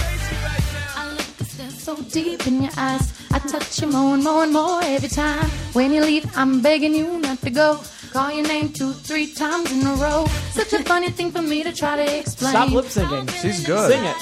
So deep in your eyes, I touch you more and more and more every time. When you leave, I'm begging you not to go. Call your name 2-3 times in a row. Such a funny thing for me to try to explain. Stop lip syncing. She's good. Sing it.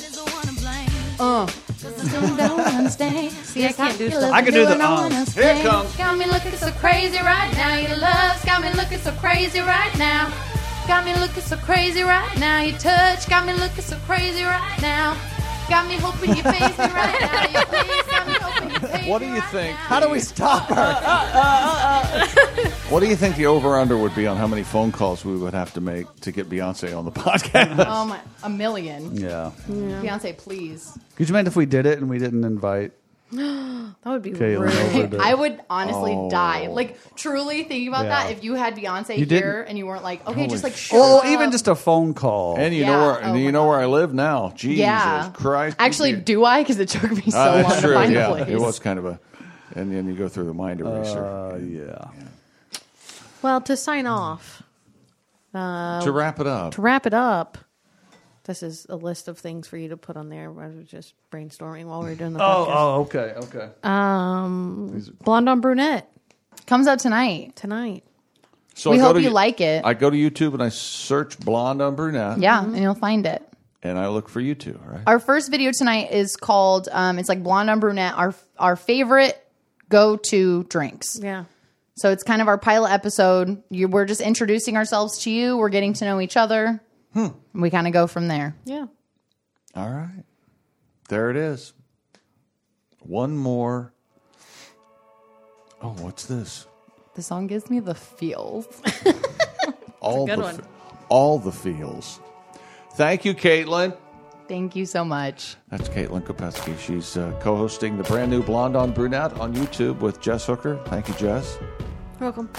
Still don't understand. See, I can't do Your stuff. love I can do the, doing on us, Here it babe. comes. Got me looking so crazy right now. Your love's got me looking so crazy right now. Got me looking so crazy right now. Your touch got me looking so crazy right now. Got me hoping you face me right now. Your face got me hoping you face What do me you right think? now. How do we stop her? What do you think the over/under would be on how many phone calls we would have to make to get Beyonce on the podcast? Oh my, a million. Yeah. Beyonce, please. Could you mind if we did it and we didn't invite That would be Caitlin rude. over to? I would honestly die. Like, truly thinking about Yeah. that, if you had Beyonce You here didn't- and you weren't like, okay, just like Holy show Oh, up. even just a phone call. And you Yeah. know where Oh you my know where I live now. Jesus Yeah. Christ! Actually, do I? Because it took me so long that's to true. find Yeah, a place. it was kind of a, and then you go through the mind eraser. Yeah. Well, to sign off, To wrap it up, to wrap it up, this is a list of things for you to put on there. I was just brainstorming while we were doing the podcast. Okay. Blonde on Brunette Comes out tonight. tonight. so We I go hope to you like it. I go to YouTube and I search "Blonde on Brunette." Yeah, and you'll find it. and I look for you two. Right? Our first video tonight is called, it's like Blonde on Brunette, our favorite go-to drinks. Yeah. So it's kind of our pilot episode. We're just introducing ourselves to you. We're getting to know each other. We kind of go from there. Yeah. All right, there it is. One more. Oh, what's this? The song gives me the feels. All good the one. all the feels. Thank you, Caitlin. Thank you so much. That's Caitlin Kopetsky. She's co-hosting the brand new Blonde on Brunette on YouTube with Jess Hooker. Thank you, Jess. You're welcome.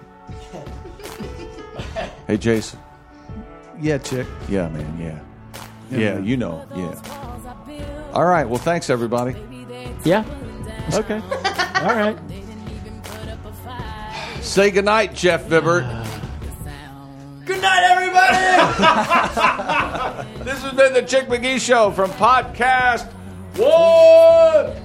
Hey, Jason. Yeah, chick. Yeah, man. Yeah, man. you know. Yeah. All right. Well, thanks, everybody. Yeah. Okay. All right. Say goodnight, Jeff Vibert. Good night, everybody. This has been the Chick McGee Show from Podcast One.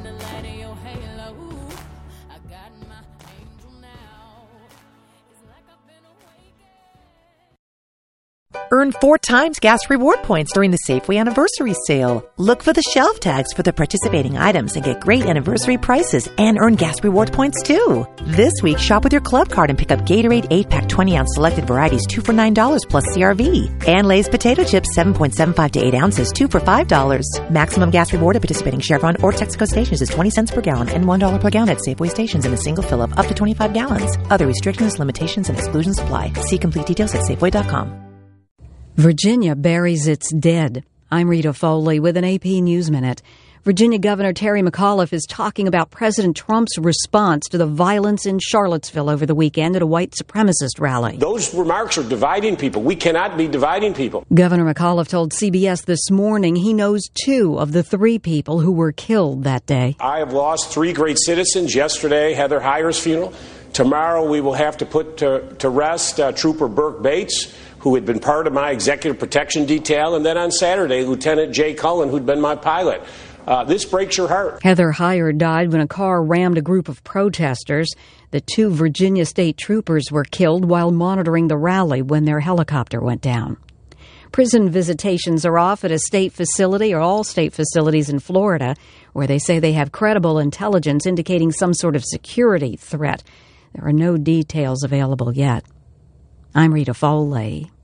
earn 4 times gas reward points during the Safeway Anniversary Sale. Look for the shelf tags for the participating items and get great anniversary prices and earn gas reward points too. This week, shop with your club card and pick up Gatorade 8-pack 20-ounce selected varieties 2 for $9 plus CRV. And Lay's potato chips 7.75 to 8 ounces 2 for $5. Maximum gas reward at participating Chevron or Texaco stations is 20 cents per gallon and $1 per gallon at Safeway stations in a single fill-up up to 25 gallons. Other restrictions, limitations, and exclusions apply. See complete details at Safeway.com. Virginia buries its dead. I'm Rita Foley with an AP News Minute. Virginia Governor Terry McAuliffe is talking about President Trump's response to the violence in Charlottesville over the weekend at a white supremacist rally. Those remarks are dividing people. We cannot be dividing people. Governor McAuliffe told CBS this morning he knows 2 of the 3 people who were killed that day. I have lost 3 great citizens. Yesterday, Heather Heyer's funeral. Tomorrow, we will have to put to rest Trooper Burke Bates, who had been part of my executive protection detail. And then on Saturday, Lieutenant Jay Cullen, who'd been my pilot. This breaks your heart. Heather Heyer died when a car rammed a group of protesters. The 2 Virginia state troopers were killed while monitoring the rally when their helicopter went down. Prison visitations are off at a state facility or all state facilities in Florida, where they say they have credible intelligence indicating some sort of security threat. There are no details available yet. I'm Rita Foley.